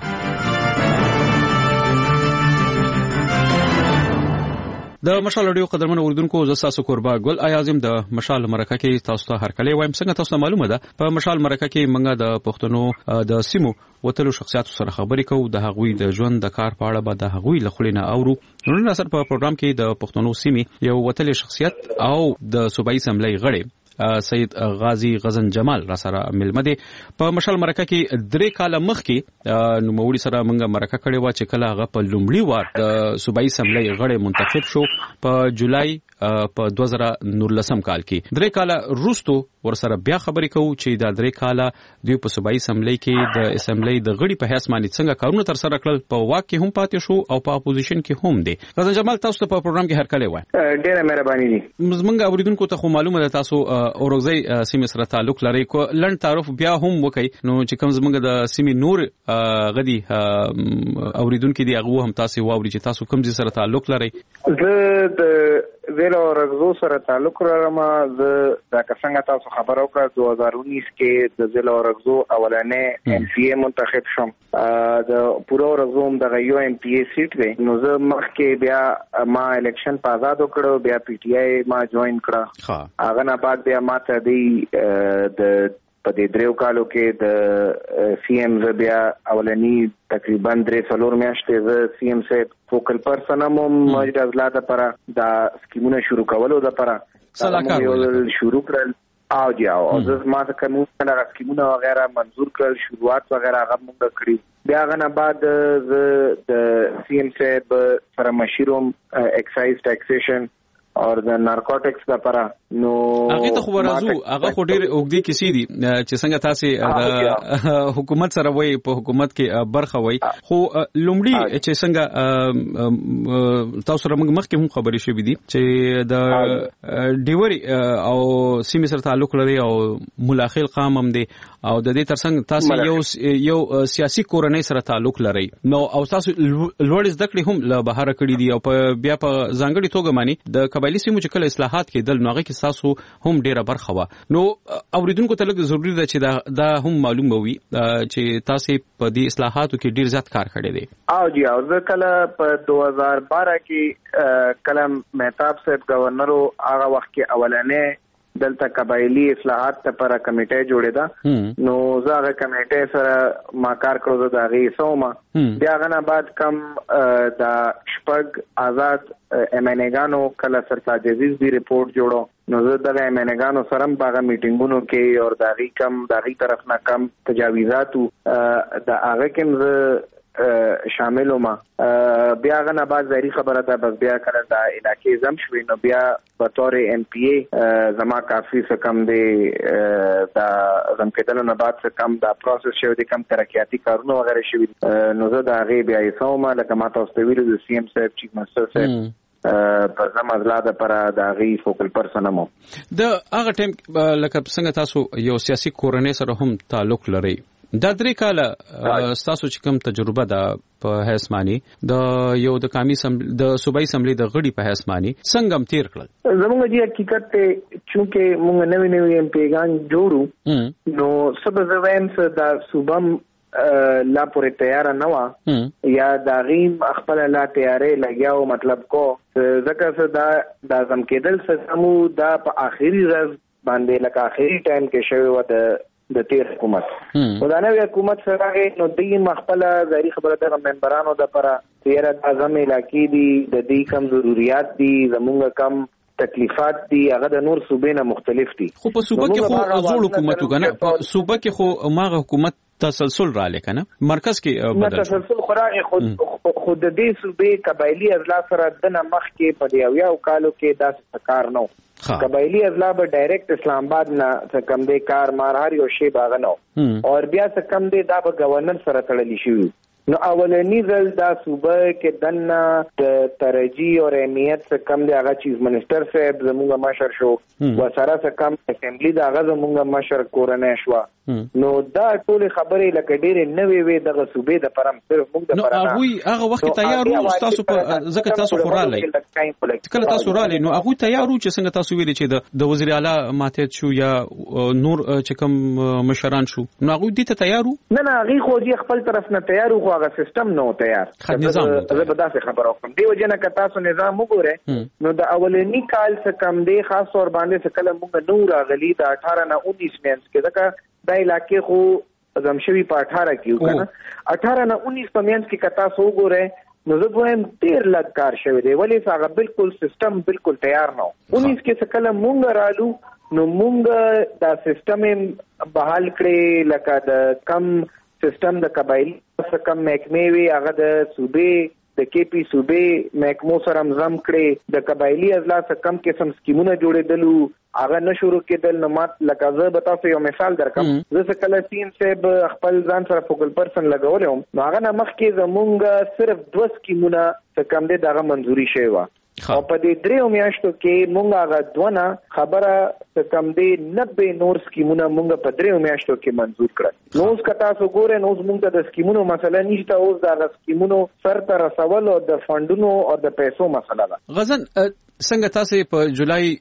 د مشال رادیو قدرمن اوریدونکو زه تاسو قربا ګل ایازم د مشال مرکه کې تاسو ته هرکلی وایم. څنګه تاسو معلومه ده په مشال مرکه کې موږ د پښتنو د سیمو وتلو شخصیاتو سره خبرې کوو، د هغوی د ژوند د کار په اړه به د هغوی له خلینو اورو. نن اثر په پروګرام کې د پښتنو سیمې یو وتلې شخصیت او د صوبایي اسمبلی غړي سید غازی غزن جمال را سره ملمه دي. په مشال مرکه کې 3 کال مخکې نوموړي سره موږ مرکه کړې و چې کله هغه په لومړي وار د صوبایي اسمبلی غړي منتخب شو په جولای په 2019 کال کې. 3 کال وروسته ورسره بیا خبرې کوو چې دا 3 کال دوی په صوبایي اسمبلی کې د اسمبلی د غړي په حیث باندې څنګه کارونه تر سره کړل، په واک کې هم پاتې شو او په اپوزیشن کې هم دي. غزن جمال تاسو ته په پروګرام کې هرکلی وایم. ډیره مهرباني دي. زمونږ اوریدونکو ته خو معلومه ده تاسو اورګزی سیمې سره تعلق لري. کو لند تعارف بیا هم وکي نو چې کوم زمونږ د سیمې نور غدي اوریدونکو دي هغه هم تاسو واوري چې تاسو کوم ځای سره تعلق لري. زه د زیل او رغزو سره تعلق لرم. زه د څنګه تاسو خبرو کړ 2019 کې د زیل او رغزو اولنې ام پی ای منتخب شوم. د پورو رغزوم د یو ام پی ای سیټ دی. نو زه مخکې بیا ما الیکشن په آزاد وکړو، بیا پی ټی آی ما جوائن کړه. هغه نه بعد بیا ما ته دی د په دې 3 کالو کې د سی ایم ز بیا اولنی تقریبا 3 میاشتې ز سی ایم سے فوکل پرسن مو مجد ازلا د پر دا سکیمونه شروع کولو د پر صلاحکار شروع کړل او جا او د ما ته کوم څنګه سکیمونه وغیرہ منظور کړل، شروعات وغیرہ هغه موږ کړی. بیا غنه بعد د سی ایم سے سره مشیروم ایکسایز ټیکسیشن اور د نارکوټکس لپاره نو هغه ته خو راځو. هغه خو ډېر اوګدي کیسې دي چې څنګه تاسو حکومت سره وای په حکومت کې برخه وای. خو لومړی چې څنګه تاسو سره موږ مخکې هم خبرې شوې دي چې د ډیوري او سیمې سره تعلق لري او ملاخل قام هم دي او د دې ترڅنګ تاسو یو سیاسي کورنۍ سره تعلق لري. نو او تاسو لوړ زده کړې هم له بهر کړې دي او بیا په ځانګړي توګه مانی د قبایلی سیمو چې کله اصلاحات کېدل نو هغه کې تاسو هم ډیره برخه و. نو اوریدونکو ته لږ ضروری ده چې دا هم معلومه وي چې تاسو په دې اصلاحاتو کې ډیر زیات کار کړی دی. او جی او زه کله په 2012 کې کله مهتاب صاحب گورنر او هغه وخت کې اولنې دلته قبایلی اصلاحات لپاره کمیټه جوړېده نو زه هغه کمیټه سره ما کار کړو د هغې سومه بیا هغه نه بعد کم د شپږ آزاد امنګانو کله سر تاج عزیز دی رپورټ جوړو نو زه دغه امنګانو سره هم باغه میټینګونو کې او د هغې طرف نه کم تجاویزاتو د هغه کې زه شامل وم بیا هغه نه بعد ظاهري خبره ده بس بیا کله د علاقې زم شوې نو بیا په طور ایم پی ای زما کافي څه کم دی د زم کېدلو نه بعد څه کم دا پروسس شوی دی کم ترقیاتي کارونه وغیره شوي نو زه د هغې بیا حصه وم لکه ما تاسو ته ویلي د سی ایم صاحب چیف منسټر صاحب په زما ځلا دپاره د هغې فوکل پرسن هم د هغه ټایم لکه څنګه تاسو یو سیاسي کورنۍ سره هم تعلق لرئ دا 3 کاله ستاسو چې کوم تجربه ده په حیث معنی د یو د قومي د صوبایي اسمبلی د غړي په حیث معنی څنګه تیر کړل زموږ جی حقیقت ته چونکه موږ نوې ایم پی ګان جوړو نو سبا زویم څه د صوبم لا پورې تیار نه و یا د غیم خپل لا تیارې لګیاو مطلب کو ځکه څه دا زم کېدل څه سمو دا په اخیری ورځ باندې لکه اخیری ټایم کې شوی و د تیر حکومت ودانوي حکومت سره نو دې مخبله ظاهري خبره د ممبرانو د لپاره تیر د اعظم علاقې دي د دې کم ضرورت دي زموږ کم تکلیفات دي هغه د نور صوبې نه مختلف دي خو په صوبه کې خو زوړ حکومت وګنه په صوبه کې خو ماغه حکومت تسلسل را لیکنه مرکز کې بدل تسلسل خورای خود د دې صوبې قبایلی اضلاع سره د مخ کې په یو کالو کې داسې کار نه قبایلی اضلاع به ډایرکټ اسلام آباد نه څه کم دی کار مار هر یو شی باغ نه او بیا څه کم دی دا به گورنر سره تړلی شي نو اولنی ځل دا صوبه کې دنه د ترجیح او اهمیت څه کم دی هغه چیف منسٹر صاحب زموږ مشر شو وسره څه کم اسمبلی دا هغه زموږ مشر کورنۍ شو نو دا ټول خبرې لکه ډېرې نوې وې دغه صوبې د پرم صرف موږ د پرم نو هغه وخت تیار وو تاسو په ځکه تاسو خورالای کله تاسو رالي نو هغه تیار وو چې څنګه تاسو ویلي چې د وزیر اعلی ماتحت شو یا نور چې کوم مشران شو نو هغه دې ته تیار وو نه هغه خو دې خپل طرف نه تیار وو هغه سیستم نو تیار نظام زه به تاسو خبرو کوم دی وجه نه که تاسو نظام وګوره نو د اولنی کال څخه کم دی خاص طور باندې څه کله موږ نور غلی د 18 نه 19 مینس کې ځکه دا علاقې خو زمشوي په 18 کې وکنه 18 نه 19 په مینس کې کتا سو ګوره نو زه وایم ډیر لږ کار شوی دی ولی هغه بالکل سیستم بالکل تیار نه 19 کې څه کله مونږ رالو نو مونږ دا سیستم بحال کړی لکه د کم سیستم د قبایلی څخه کم محکمې وی هغه د صوبې د کې پی صوبې محکمو سره مزم کړي د قبایلی اضلاع څخه کم قسم سکیمونه جوړېدلو هغه نه شروع کېدل نو مات لکه زه به تاسو یو مثال درکم زه څه کله سیم صاحب خپل ځان سره فوکل پرسن لګولم نو هغه نه مخکې زمونږ صرف 2 سکیمونه څه کم دي دغه منځوري شوی و او په دې 3 میاشتو کې مونږ هغه دونه خبره څه کم دي 90 نور سکیمونه مونږ په 3 میاشتو کې منځور کړل نو اوس کتا سو ګوره نو مونږ د سکیمونو مسله نشته اوس د سکیمونو سر تر رسول او د فندونو او د پیسو مسله ده غزن څنګه تاسو په جولای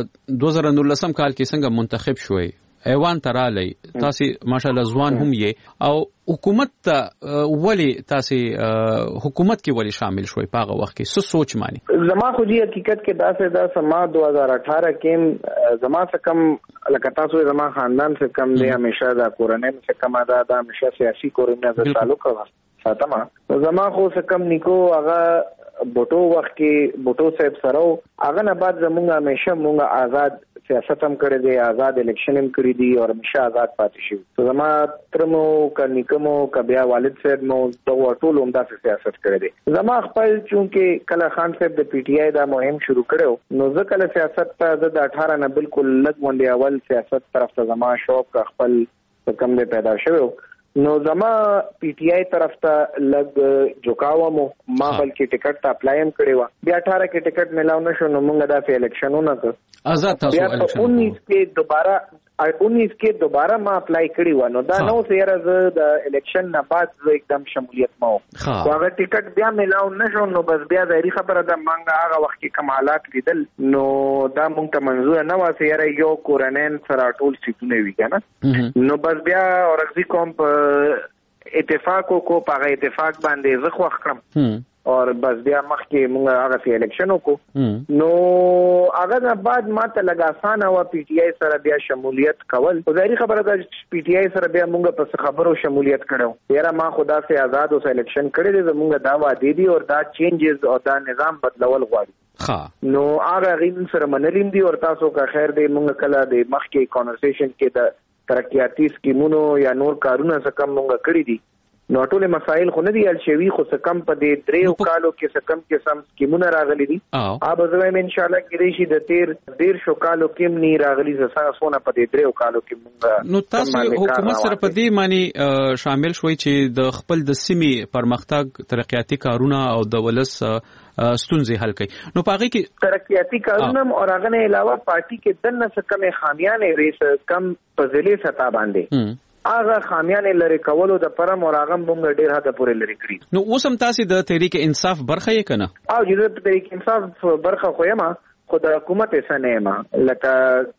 2019 کال کې څنګه منتخب شوئ ایوان ترالی تاسو ماشاءالله ځوان هم یې او حکومت ته ولی تاسو حکومت کې ولی شامل شوئ په هغه وخت کې څه سوچ مانی زما خو جی حقیقت کې دا سما 2018 کې زما څخه کم لکه تاسو زما خاندان څخه کم دی همیشه دا کورنۍ څخه کم دا همیشه سیاسي کورنۍ سره تعلق ساتم زما خو څخه کم نیکو هغه بوټو وخت کې بوټو صاحب سره هغه نه بعد زمونږ همیشه مونږ آزاد سیاست هم کړی دی آزاد الیکشن هم کړی دی او همیشه آزاد پاتې شو زما ترمو ک نیکمو ک بیا والد صاحب مو د ټول عمده سیاست کړی دی زما خپل چونکه کله خان صاحب د پی ټی آی دا مهم شروع کړو نو زه کله سیاست ته د 18 نه بالکل لږ مونډي اول سیاست طرف ته زما شوق خپل کم دی پیدا شوی نو زما پی ټی آی طرف ته لګ جوکاو مو ما بلکې ټیکټ ته اپلای هم کړی و بیا 18 کې ټیکټ ملاو نشو نو موږ دا په الیکشنونه کړ آزاد تاسو الیکشن 19 کې دوباره ما اپلای کړی و نو دا نو سره زه د الیکشن نه بعد زه एकदम شمولیت ما خو هغه ټیکټ بیا ملاو نشو نو بس بیا ځای خبره ده مانګه هغه وخت کې کمالات لیدل نو دا مونږ ته منزور نه و سره یو کورنین سره ټول سیټونه وی کنه نو بس بیا اورغزي کوم په اتفاق کو په اتفاق باندې زه خو خرم اور بس بیا مخکې موږ هغه سي الیکشن وکړو نو هغه نه بعد ماته لګا آسانه و پی ټی آی سره بیا شمولیت کول ظاهري خبره ده پی ټی آی سره بیا موږ په خبرو شمولیت کړو یاره ما خدا سے آزاد اوس الیکشن کړی دی موږ دا وادي دي او دا چینجز او دا نظام بدلول غواړو نو هغه غیم سره منلیم دي او تاسو کا خیر دی موږ کله د مخکې کانورسیشن کې د ترقیاتی سکیمونو یا نور کارونه څه کم موږ کړی دي نو ټول مسائل خو نه دی الشوی خو څه کم په دې دریو کالو کې څه کم کې سم سکیمونه راغلي دي اوب زویم ان شاء الله کې شي د 13 کالو کې نی راغلي زسا سونه په دې دریو کالو کې مونږ نو تاسو حکومت سره په دې معنی شامل شوي چې د خپل د سیمې پرمختګ ترقیاتی کارونه او د ولس ستونزې حل کړي نو پاره کې ترقیاتی کارونه او هغه نه علاوه پارټي کې دنه څه کم خامیان ریس کم په ځلې ستا باندې هغه خامیان لري کولو د پرم او هغه موږ ډیر حد پورې لري کړی نو اوس هم تاسو د تحریک انصاف برخه یې کنه او د تحریک انصاف برخه خو یم خو د حکومت سره ما لکه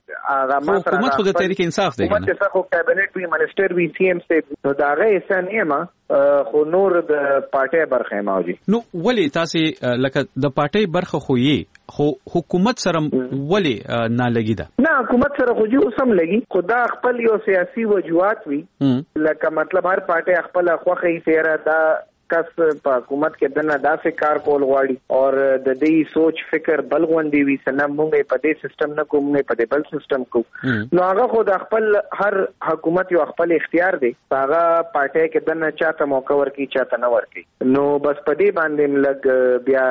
هغه ما سره حکومت خو د تحریک انصاف دی کنه حکومت خو کابینټ وی منسٹر وی سی ایم سي نو دا غي سره ما خو نور د پارټي برخه ماوجي نو ولی تاسو لکه د پارټي برخه خو یې خو حکومت سره ولی نه لګی دا نه حکومت سره خو جو سم لګي خدا خپل یو سیاسي وجوهات وی لکه مطلب هر پارټي خپل خوخه یې سره دا کس په حکومت کې دنه داسې کار کول غواړي او د دې سوچ فکر بلغوندي وي سنه مونږه په دې سیستم نه کوم نه په دې بل سیستم کو نو هغه خو د خپل هر حکومت یو خپل اختیار دی هغه پارټي کې دنه چاته موقع ورکي چاته نه ورکي نو بس په دې باندې لګ بیا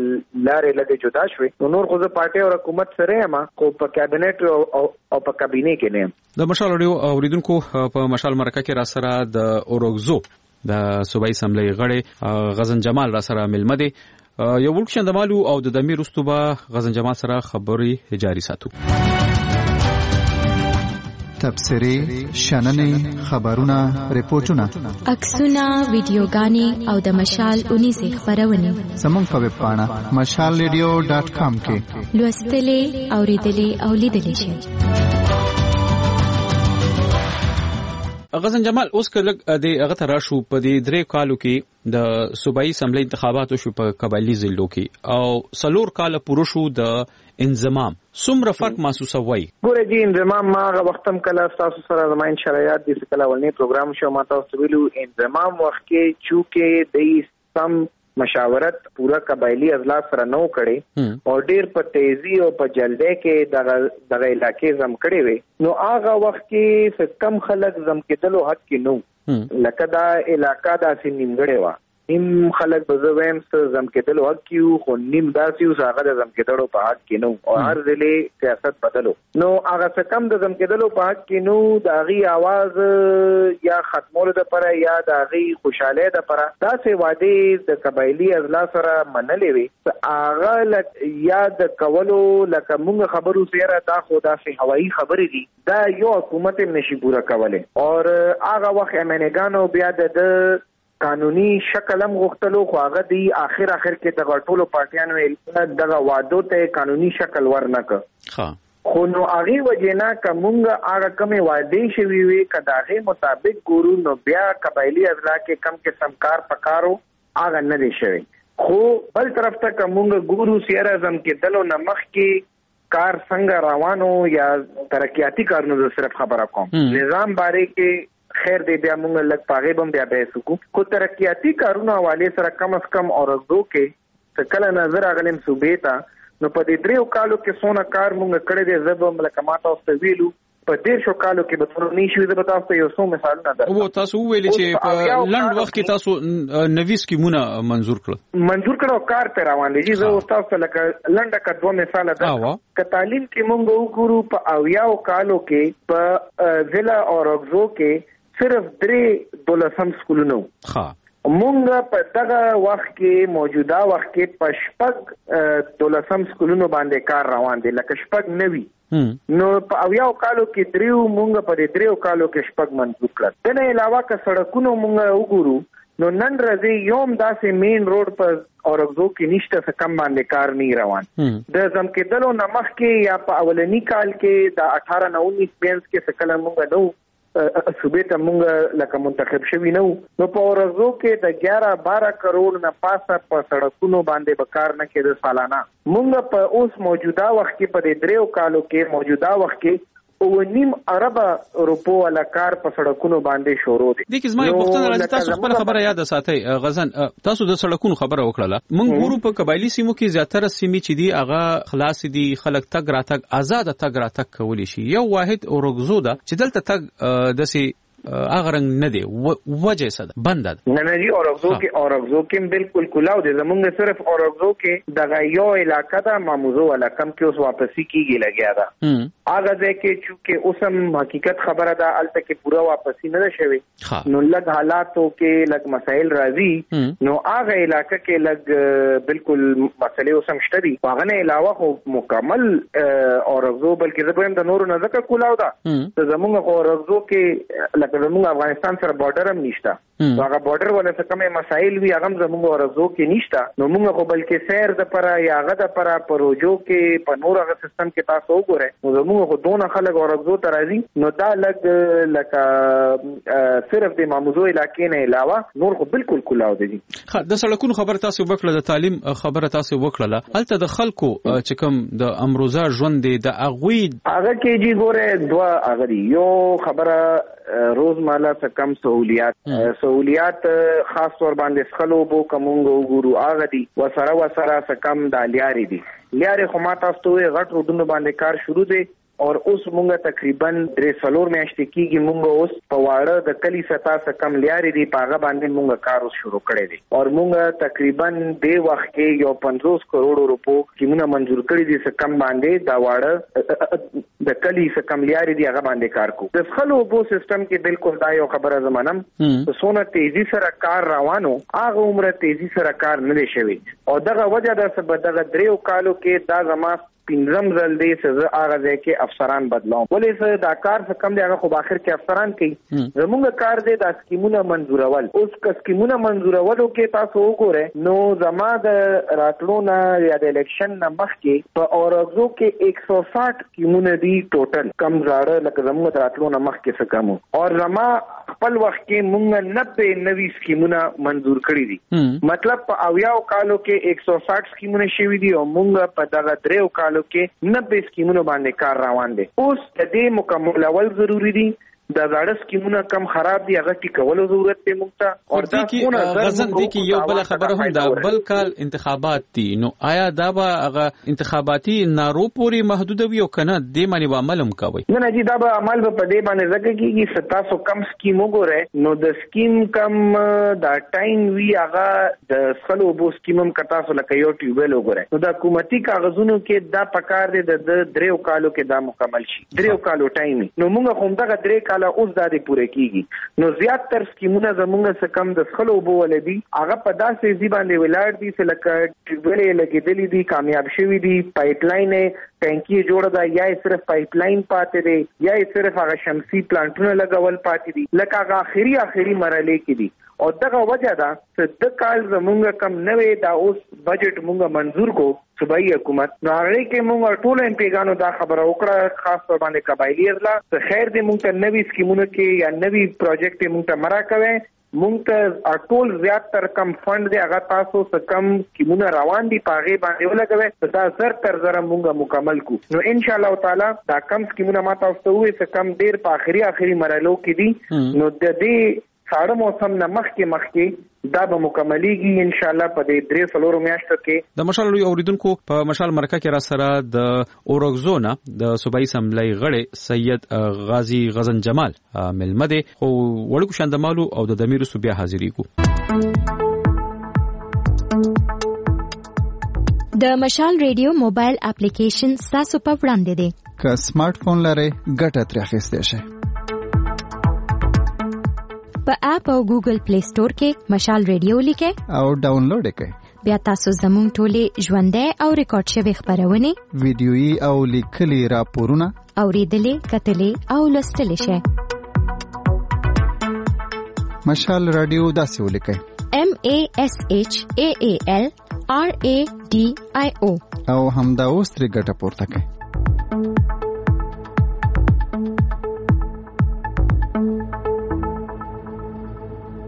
لارې لګ جدا شوي نور خو د پارټي او حکومت سره ما کو په کابینټ او په کابینه کې نه د مشال اوریدونکو په مشال مرکه کې را سره د اوروغزو د صوبایي اسمبلی غړي غزن جمال را سره ملمه دي یو ورکشن د مالو او د دمیر رستوبه غزن جمال سره خبري جاری ساتو تبصري شننې خبرونه ریپورتونه عکسونه ویډیوګانې او د مشال 19 خبرونه زموږ په ویب پاڼه mashalradio.com کې لوستلې اوریدلې او لیدلې شئ غزن جمال اوس کله د هغه تر شو په دې درې کالو کې د صوبایي اسمبلی انتخاباتو شو په قبایلی ضلعو کې او سلور کال پوره شو د انضمام څومره فرق محسوسوي ګوره جی انضمام ما هغه وختم کله تاسو سره زما ان شاء الله یاد دي چې کله ولني پروګرام شو ما تاسو ویلو انضمام وخت کې چونکه د سم مشاورت پورا قبایلی اضلاع سره نو کړي او ډیر په تیزی او په جلدی کې دغه علاقې زم کړي وي نو هغه وخت کې کم خلک زم کېدلو حق کې نو لکه دا علاقہ داسې نیمګړې و نیم خلک بزویم زم کېدلو حق کیو خو نیم داسې اوس هغه زم کېدلو په حق کې نو او هر ځلې سیاست بدلو نو هغه کم د زم کېدلو په حق کې نو د هغې आवाज یا ختمولو دپاره یا د هغې خوشحالۍ دپاره داسې وعدې د قبایلي اضلاع سره منلې وې هغه یاد کولو لکه مونږ خبرو سره دا خو داسې هوایي خبرې دي دا یو حکومت هم نشي پوره کولی اور هغه وخت امنګانو بیا د قانوني شکل هم غوښتلو خو هغه دی اخر کې دغه ټولو پارټیانو دغه وعدو ته قانوني شکل ورنکړ خو نو هغه وجینا کومه هغه کومه وعده شوی وي کداغه مطابق ګورو نو بیا قبایلی اضلاع کې کم کې سمکار پکارو هغه نه دی شوی خو بل طرف ته کومه ګورو سیاره زم کې دلو نمخ کې کار څنګه روانو یا ترقیاتی کارونو صرف خبره کوم نظام باره کې خیر دې بیا موږ لږ پاغه بم بیا به سکو کو ترقیاتی کارونه حواله سره کم از کم اورزو کې کله نظر اغلم صوبې ته نو په دې دریو کالو کې سونه کار موږ کړی دی زبم لکه ماته اوس ویلو په دې شو کالو کې به تر نشي د تاسو یو څو مثالونه ده او تاسو ویلي چې په لند وخت کې تاسو نویس کیمونه منزور کړو کار ته روان دي زه تاسو لکه لند کا دوه مثال ده ک تعلیم کې موږ وګورو په اویاو کالو کې په ضلع اورغزو کې صرف 3 سکولونو مونږ په دغه وخت کې موجوده وخت کې پشپک 12 سکولونو باندې کار روان دي لکه شپک نوي نو په اویاو کالو کې دریو مونږ په دې دریو کالو کې شپک منځو کړل دنه علاوه که سړکونو مونږ وګورو نو نن ورځې یوم داسې مین روډ په اورغزو کې نشته څه کم باندې کار نه روان د زم کېدلو نمخ کې یا په اولنی کال کې د 18 19 مینس کې څه کله مونږ نو صوبې ته مونږ لکه منتخب شوی نو په ورځو کې د 11-12 کروڑ نه پاسه په سړکونو باندې بکار نه کېده سالانه. مونږ په اوس موجوده وخت کې په دې 3 کالو کې موجوده وخت کې 9 ارب روپو والا کار په سړکونو باندې شروع دي. د کیسه مې پښتنه راځي تاسو خپل خبره یاد ساتئ غزن تاسو د سړکونو خبره وکړه. مونږ ګورو په قبایلی سیمو کې زیاتره سیمې چې دي هغه خلاص دي خلک تګ راتګ آزاد تګ راتګ کولی شي. یو واحد اورغزو ده چې دلته تګ دسي اگر نه دی وجه صد بند ده نه جی اورغزو کې بالکل کلاو دي. زمونږ صرف اورغزو کې دغه یو علاقہ دا ماموزو علاقم کې اوس واپسی کیږي لګیا ده. هغه ځکه چې اوسم حقیقت خبره ده الته کې پورا واپسی نه شوي نو لږ حالاتو کې لږ مسائل راځي نو هغه علاقہ کې لږ بالکل مسئله اوسم شته دي. هغه نه علاوه خو مکمل اورغزو بلکې زبرم د نورو نه ځکه کلاو ده. زمونږ اورغزو کې زموږ افغانستان سره بارډر هم نشته. هغه بارډر ولا څه کومه مسائل وی هغه زموږ ورزو کې نشته. نو موږ خو بلکې سیر د پر یا هغه د پر پروژو کې په نور هغه سیستم کې تاسو وګورئ نو زموږ خو دونه خلک ورزو ته راځي نو دا لکه صرف د ماموزو علاقې نه علاوه نور خو بالکل کلاو دي. د سړکونو خبر تاسو وکړه د تعلیم خبره تاسو وکړه الته د خلکو چې کوم د امروزه ژوند دی د اغوی هغه کې جی ګوره دوا اغری یو خبره روزماله څه کم سہولیات خاص طور باندې خلو بو کومو ګورو اغه دي وسره څه کم د لیاري دي. لیاري خو ما تاسو ته غټ روډونو باندې کار شروع دي اور اوس مونږه تقریبا 3 میاشتې کېږي مونږ اوس په واړه د کلی ستا څخه کم لیاري دی پاغه باندې مونږه کار شروع کړی دی اور مونږه تقریبا د وخت کې یو 50 کروڑ روپو کیمونه منظور کړی دي څخه کم باندې دا واړه د کلی څخه کم لیاري دی هغه باندې کار کو. د خلو بو سیستم کې بالکل دا یو خبره زمانم سونه تیزی سره کار روانو هغه عمره تیزی سره کار نه شوی او دغه وجه د سبب دغه 3 کالو کې دا زما پینځم ځل دی چې هغه ځکه افسران بدلاو ولې چې دا کار څه کم دی هغه خو اخر کې افسران کوي. زموږ کار دی د سکیمونه منظورول. اوس سکیمونه منظورولو کې تاسو وګورئ نو زما د راتلو نه یا د الیکشن نه مخکې په اورغزو کې 160 سکیمونه دي ټوټل کم زاړه لکه زموږ د راتلو نه مخکې څه کم او زما خپل وخت کې مونږ 90 نوي سکیمونه منظور کړی دي. مطلب په اویاو کالو کې 160 سکیمونه شوي دي او مونږ په دغه 3 کالو کې 90 سکیمونو باندې کار روان دي. اوس د دې مکمل اول ضروری دي د زړه سکیمونه کم خراب دي هغه ټیکولو ضرورت دی مونږ ته او دا کونه غزن دي کې یو بل خبره هم دا بل کال انتخابات دي نو آیا دا به هغه انتخاباتي نارو پوری محدود وي او کنه د معنی عمل هم کوي نه جی دا به عمل په دې باندې ځکه کېږي 700 کم سکیم وګوره نو د سکیم کم دا ټایم وی هغه د خلو بو سکیمم کتا سو لکه یو ټیوبل وګوره نو د حکومتي کاغذونو کې دا پکار دي د 3 کالو کې دا مکمل شي 3 کالو ټایم نو موږ هم دا 3 کال اوس دا دې پوره کیږي نو زیات تر سکیمونه زمونږ څخه کم د خلو بو ولدي هغه په داسې ځی باندې ولار دي چې لکه ټیوبلې لګېدلې دي کامیاب شوی دي پایپ لاین ټانکی جوړ دا یا صرف پایپ لاین پاتې دي یا صرف هغه شمسي پلانټونه لګول پاتې دي لکه هغه اخري مرحله کې دي او دغه وجه دا چې د کال زمونږ کم نوې دا اوس بجټ مونږ منظور کو صوبایي حکومت نو هغه کې مونږ ټول ایم پیګانو دا خبره وکړه خاص طور باندې قبایلی اضلاع ته خیر دې مونږ ته نوې سکیمونه کې یا نوې پروجیکټ مونږ ته مرا کوي مونږ ته ټول زیات تر کم فند دی هغه تاسو څخه کم سکیمونه روان دي پاغه باندې ولګوي دا زر تر زر مونږه مکمل کو نو ان شاء الله تعالی دا کم سکیمونه ما تاسو ته وې څه کم ډیر په اخري مرحلو کې دي نو د دې ساړه موسم نه مخکې دا به مکملېږي ان شاء الله په دې 3 میاشتو کې. د مشال لوی اوریدونکو په مشال مرکه کې را سره د اورغزونا د صوبایي اسمبلی غړي سید غازی غزن جمال ملمده خو وړکو شاندمالو او د دمیر صوبیا حاضرې کو. د مشال ریډیو موبایل اپلیکیشن تاسو په وړاندې دی که سمارټ فون لرئ ګټه ترې اخیستی شئ. په اپ او ګوګل پلی سٹور کې مشال ریډیو لیکئ او ډاونلوډ کړئ بیا تاسو زموږ ټولې ژوندۍ او ریکارډ شوی خبرونه ویډیويي او لیکلي راپورونه اوریدلې کتلې او لوستلې شئ. مشال رادیو داسې ولیکئ MASHAAL RADIO او همدا اوس ترې ګټه پورته کړئ.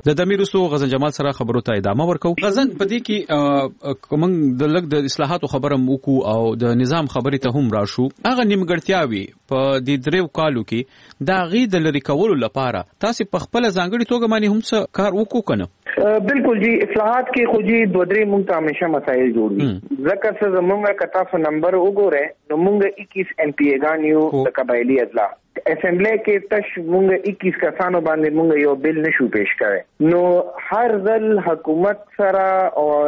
د دمیرسو غزن جمال سره خبرو ته ادامه ورکو. غزن په دې کې کوم د لګ د اصلاحاتو خبره موکو او د نظام خبرې ته هم راشو. هغه نیمګړتیاوي په دې دریو کالو کې دا غي د لری کولو لپاره تاسو په خپل ځانګړي توګه باندې هم څه کار وکړو کنه؟ بالکل جی اصلاحات کې خو جی دوه درې مونږ ته همیشه مسایل جوړ دي. ځکه چې زمونږه کتا څو نمبر وګوره نو مونږ 21 NPA غانیو د قبایلی اضلاع اسمبلی کې تش مونږ 21 کسانو باندې مونږ یو بل نشو پیش کړی. نو هر ځل حکومت سره او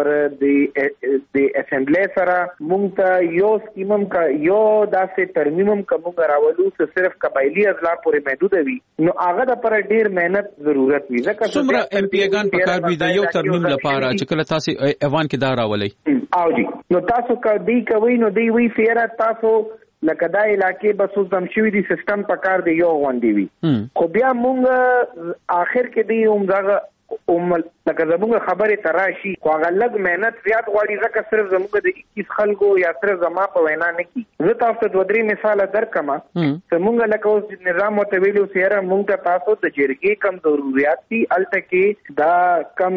د اسمبلی سره مونږ ته یو سکیمم کا یو داسې ترمیمم کوم راولو چې صرف قبایلی اضلاع پورې محدود وي. نو هغه د پر ډیر مهنت ضرورت وي. ځکه څومره NPA غان په کار وي د یو ترمیم لپاره چې کله تاسو ایوان کې دا راولي او جی نو تاسو کا دی کوي نو دی وی فیرا تاسو لکه دا علاقې بس اوس دم شوی دی سیستم پکار دی یو غوندي وي. خو بیا مونږ آخر کې دی عمره لکه زموږ خبره تراشي خو هغه لږ مهنت زیات غواړي. ځکه صرف زموږ د 21 خلکو یا صرف زما په وینا نه کی. زه تاسو دوه درې مثال درکما. زموږ لکه اوس نظام متویلو سیاره مونږ تاسو د جرګې کم ضرورت دي الته کې دا کم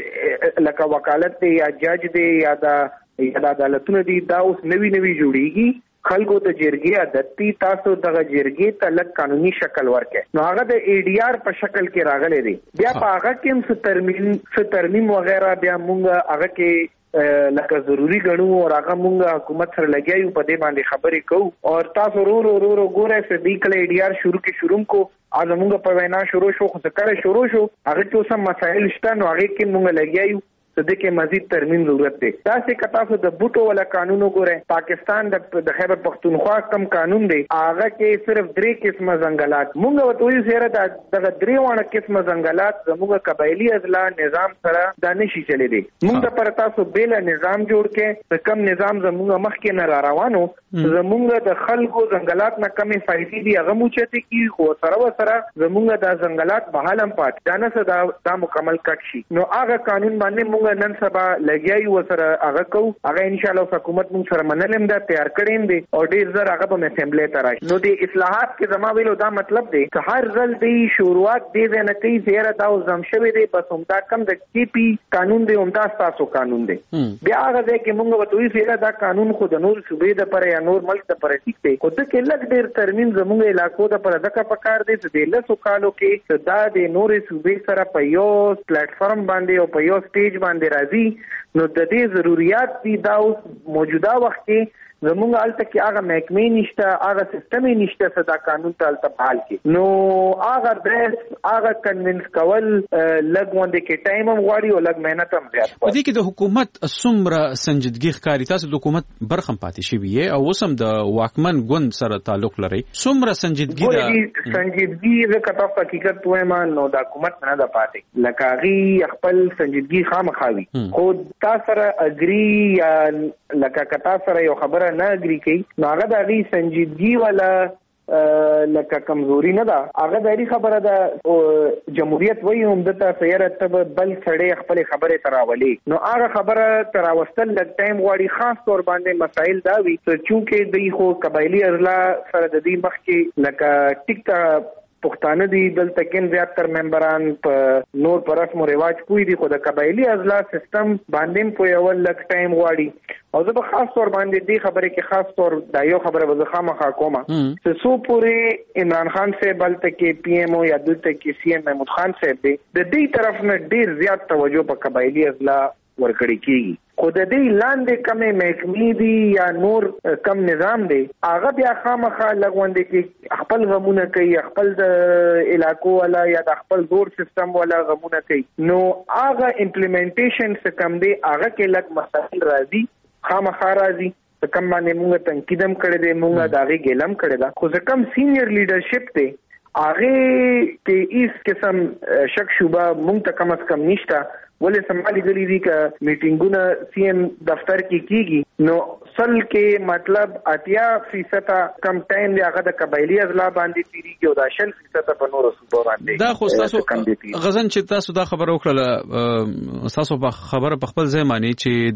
لکه وکالت دی یا جج دی یا د عدالتونو دي دا اوس نوی جوړیږي. خلکو ته جرګې عادتي تاسو دغه جرګې ته لږ قانوني شکل ورکړي. نو هغه د ADR په شکل کې راغلي دي. بیا په هغه کې هم څه ترمیم وغیرہ بیا مونږ هغه کې لکه ضروری ګڼو او هغه مونږ حکومت سره لګیایو په دې باندې خبرې کوو. او تاسو ورو ګوره چې د کله ADR شروع کو از مونږ په وینا شروع شو خو څه شروع شو هغه کې سم مسایل شته. نو هغه کې مونږ لګیایو صدقه مزید ترمیم ضرورت دی. دا سه کتا سو د بوټو ولا قانون وګوره. پاکستان د خیبر پختونخوا کم قانون دی هغه کې صرف 3 قسمه ځنګلات مونږ وتوي سره د 3 وانه قسمه ځنګلات زموږ قبایلی اضلاع نظام سره د نشي چلی دی. مونږ ته پر تاسو بیل نظام جوړ کې کم نظام زموږ مخ کې نه روانو. زموږ د خلکو ځنګلات نه کمې فائدې دي هغه موچته کی خو سره زموږ د ځنګلات بحالم پات دا نه دا مکمل کټ شي. نو هغه قانون باندې نن سبا لګیای و سره هغه کو هغه ان شاء الله حکومت مون سره منلم دا تیار کړین دي او ډیر زر هغه په اسمبلی ته راشي. نو د اصلاحات کې زما ویلو دا مطلب دی چې هر ځل دی شروعات دی نه کوي زیره دا زم شوی دی بس همدا کم د KP قانون دی همدا تاسو قانون دی. بیا هغه کې مونږ وتوي زیره دا قانون خو د نور صوبې د پر یا نور ملک د پر ټیک دی. خو د کې لږ ډیر ترمیم زموږ علاقو د پر دغه پکار دی چې د لسو کالو کې دا د نور صوبې سره په یو پلیټ فارم باندې او په یو سټیج باندې راځي. نو د دې ضرورت دي دا موجوده وخت کې زمونږ الته کې هغه محکمې نشته هغه سیستم نشته صدا قانون ته الته بحال کې. نو هغه کنوینس کول لږ وند کې ټایم هم غواړي او لږ مهنت هم زیات غواړي. دې کې د حکومت څومره سنجیدګي ښکاري تاسو د حکومت برخم پاتې شوی او وسم د واکمن ګوند سره تعلق لري څومره سنجیدګي ده؟ سنجیدګي د کتاب حقیقت وایم نو د حکومت نه ده پاتې لکه غي خپل سنجیدګي خامخاوي. خو تاسو سره اګری یا لکه کتا سره یو خبره نه اګری کوي نو هغه د غي سنجیدګي ولا لکه کمزوري نه ده. هغه د خبره د جمهوریت وایي هم د تاسیره تب بل سړی خپل خبره تراولي. نو هغه خبره تراوستل لږ ټایم غواړي خاص طور باندې مسائل دا وي چې د خو قبایلی اضلاع سره د دې مخ کې لکه ټیک پښتانه دي دلته کې زیات تر ممبران په نور پر رسم او رواج کوي دي خو د قبایلی اضلاع سیستم باندې په یو لک ټایم غواړي. او زه په خاص طور باندې دې خبره کې خاص طور دا یو خبره وځه خامخا کومه چې سو پورې عمران خان صاحب بلته کې PM او یا دلته کې CM محمود خان صاحب دی د دې طرف نه ډیر زیات توجه په قبایلی اضلاع ورکړی کیږي. خو د دې لاندې کمې محکمې دي یا نور کم نظام دی هغه بیا خامخا لګوندې کې خپل غمونه کوي خپل د علاقو ولا یا د خپل زور سیستم ولا غمونه کوي. نو هغه امپلیمنټیشن څخه کم دی هغه کې لږ مسائل راځي خامخا راځي. کم باندې موږ تنقیدم کړی دی موږ داغه ګلم کړی دا خو کم سینیئر لیډرشپ دی هغه کې هیڅ قسم شک شوبه مونږ ته کم از کم نشته. ولې سمالي غلي دي ک میټینګونه سی ام دفتر کې کیږي نو سل کې مطلب 80% کم ټایم دی هغه د قبایلی اضلاع باندې تیریږي او د 80% په نورو صوبو باندې دا خو تاسو غزن چې تاسو دا خبره وکړه تاسو په خبره په خپل ځای معنی چې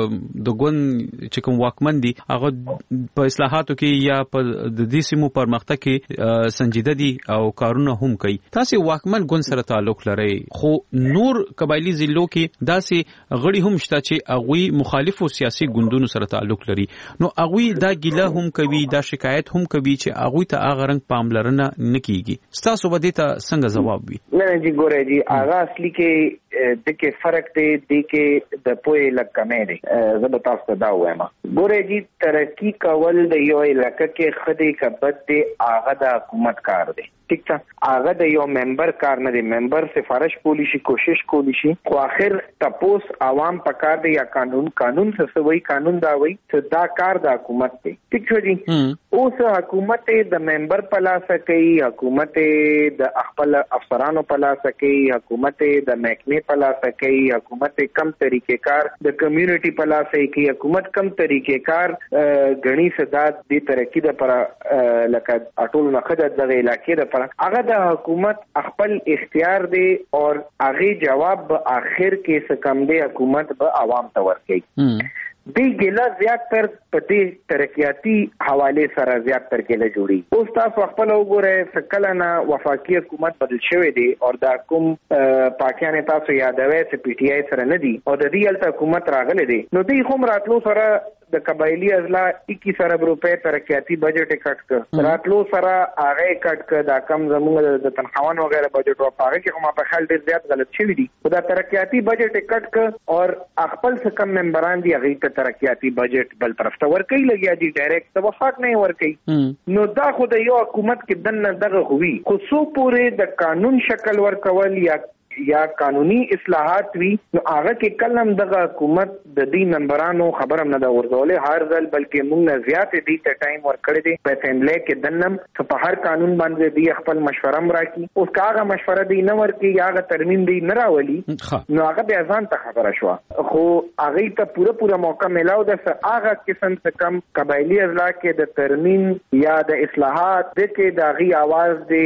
د ګوند چې کوم واکمن دي هغه په اصلاحاتو کې یا په د دې سیمو پرمختګ کې سنجیده دي او کارونه هم کوي. تاسو واکمن ګوند سره تعلق لرئ خو نور قبایلی ضلعو کې داسې غړي هم شته چې هغه مخالفو سیاسي ګوندونو سره تعلق لري نو هغه دا ګیله هم کوي دا شکایت هم کوي چې هغه ته هغه رنګ پاملرنه نکېږي. تاسو به دې ته څنګه جواب وي؟ نه جی ګورې جی هغه اصلي کې د کې فرق دی د کې د پوهې لکمې دی زه به تاسو ته دا وایم ګورې جی ترقی کول د یو علاقې کې خدي کبد دی هغه د حکومت کار دی ٹھیک تا هغه د یو ممبر کار نه دی ممبر سفارش کولی شي کوشش کولی شي خو اخر تپوس عوام پکار دی یا قانون څه وایي قانون دا وایي چې دا کار د حکومت دی ٹھیک شو جی اوس حکومت د ممبر په لاس کوي حکومت د خپل افسرانو په لاس کوي حکومت د محکمې په لاس کوي حکومت کم طریقې کار د کمیونټي په لاس کوي حکومت کم طریقې کار غني صدا د ترقی د پر لکه اټول نخد د علاقې د هغه د حکومت خپل اختیار دی او هغه جواب به اخر کې څه کم دی حکومت به عوام ته ورکړي. دی ګلا زیات تر پدې ترقیاتی حواله سره زیات تر ګلا جوړي اوس تاسو خپل وګورئ فکلنا وفاقي حکومت بدل شوی دی او دا کوم پاکستان تاسو یادوي چې پی ټی آی سره نه دی او د دې الته حکومت راغله دی نو دی هم راتلو سره د قبایلی اضلاع 21 ارب روپے ترقیاتی بجټ کټ ک راتلو سره هغه کټ ک دا کم زموږ د تنخواهانو وغیرہ بجټ او هغه کې هم په خل ډیر زیات غلط شوی دی دا ترقیاتی بجټ کټ ک او خپل څه کم ممبران دی هغه ته ترقیاتی بجټ بل طرف ته ورکې لګیا دي ډایرکټ توافق نه ورکې نو دا خو د یو حکومت کې دنه دغه ہوئی خو سو پورې د قانون شکل ورکول یا قانوني اصلاحات وی نو هغه کې کلم دغه حکومت د دې ممبرانو خبرم نه دا ورزولې هر ځل بلکې موږ نه زیات دي ته ټایم ورکړی دی په اسمبلی کې دنم په هر قانون باندې دی خپل مشوره راکړي اوس کاغه مشوره دی نه ورکړي یاغه ترمیم دی نه راولي نو هغه به ځان ته خبره شو خو هغه ته پوره موقع ملاو د هغه قسم څخه کم قبایلی اضلاع کې د ترمیم یا د اصلاحات د کې د غي आवाज دی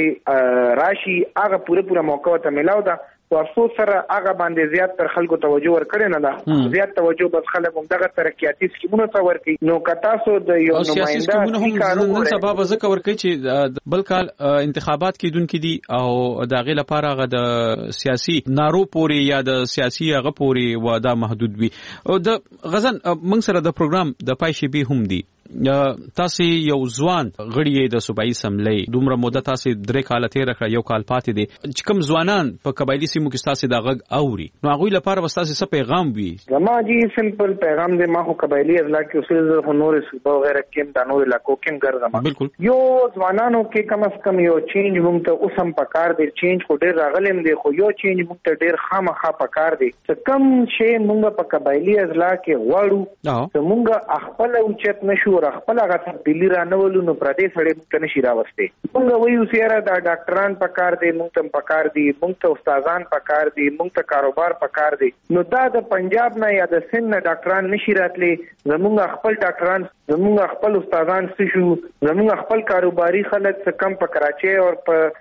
راشي هغه پوره موقع ته ملاو ده ورسو سره هغه باندې زیات تر خلکو توجه ورکړي نه ده زیات توجه بس خلک هم دغه ترقیاتی سکیمونو ته ورکړي نو کتا سو د یو نمائنده نن سبا به ذکر ورکړي چې بل کال انتخابات کیدونکو دي او د غي لپاره غو د سیاسي نارو پوري یا د سیاسي غو پوري وعده محدود وي او د غزن موږ سره د پروګرام د پایشي به هم دي تاسو یو ځوان غړي د صوبایي سملې دومره مدته تاسو 3 کال تیر کړ یو کال پاتې دي چې کوم ځوانان په قبایلی سیمو کې تاسو د غږ اوري نو هغه لپاره وستاسو څه پیغام وي زما جی سمپل پیغام دی ما خو قبایلی اضلاع کې اصول خو نور صوبه وغیرہ کې د نور علاقو کې ګرځم بالکل یو ځوانانو کې کم از کم یو چینج مونږ ته اوسم پکار دی چینج خو ډیر راغلم دی خو یو چینج مونږ ته ډیر خامخا پکار دی چې کم شی مونږ په قبایلی اضلاع کې غواړو چې مونږ خپل اوچت نشو خپل هغه تبدیلی رانولو نو پردیس سره مونږ نشي راوستي مونږ وایو سیاره دا ډاکټران پکار دي مونږ ته پکار دي مونږ ته استادان پکار دي مونږ ته کاروبار پکار دي نو دا د پنجاب نه یا د سند نه ډاکټران نشي راتلي زمونږ خپل ډاکټران زمونږ خپل استادان شو زمونږ خپل کاروباري خلک څه کم په کراچي او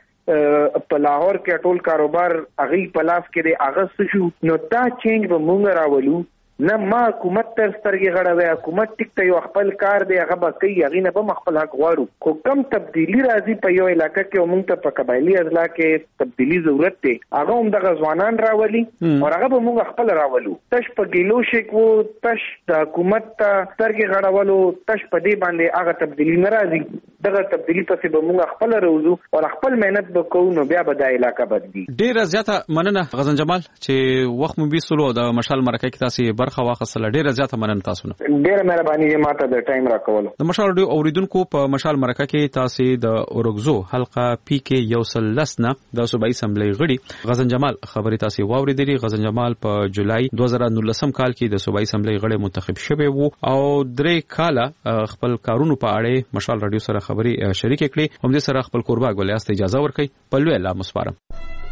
په لاهور کې ټول کاروبار اغي پلاس کې دی اغه شو نو دا چینج به مونږ راولو نه ما حکومت تر سترګې غړوي حکومت ټیک ته یو خپل کار دی هغه به کوي هغه نه به خپل حق غواړو خو کم تبدیلی راځي په یو علاقې کې موږ ته په قبایلی اضلاع کې تبدیلی ضرورت دی هغه هم د ځوانان راولي او هغه به موږ خپل راولو تش په ګیلو شکو تش د حکومت ته سترګې غړولو تش په دې باندې هغه تبدیلی نه راځي دغه تبدیلی پسې به موږ خپل روزو او خپل مهنت وکړو نو بیا به د علاقې بدلی ډیره زیاته مننه غزن جمال چې وخت مو بیسلو د مشال مرکه کې تاسو برخه واخصله ډیره زیاته مننه تاسو نه ډیره مهرباني ماته د ټایم راکول د مشال ډیو اوریدونکو په مشال مرکه کې تاسو د اورګزو حلقه پی کې یو سلسنه د صوبایي اسمبلی غړي غزن جمال خبري تاسو واوریدلې غزن جمال په جولای 2019 کال کې د صوبایي اسمبلی غړي منتخب شوی وو او 3 کاله خپل کارونو په اړه مشال رادیو سره خبري شریک کړي هم دې سره خپل قربا ګولې است اجازه ورکړي په لوی الله مسپارم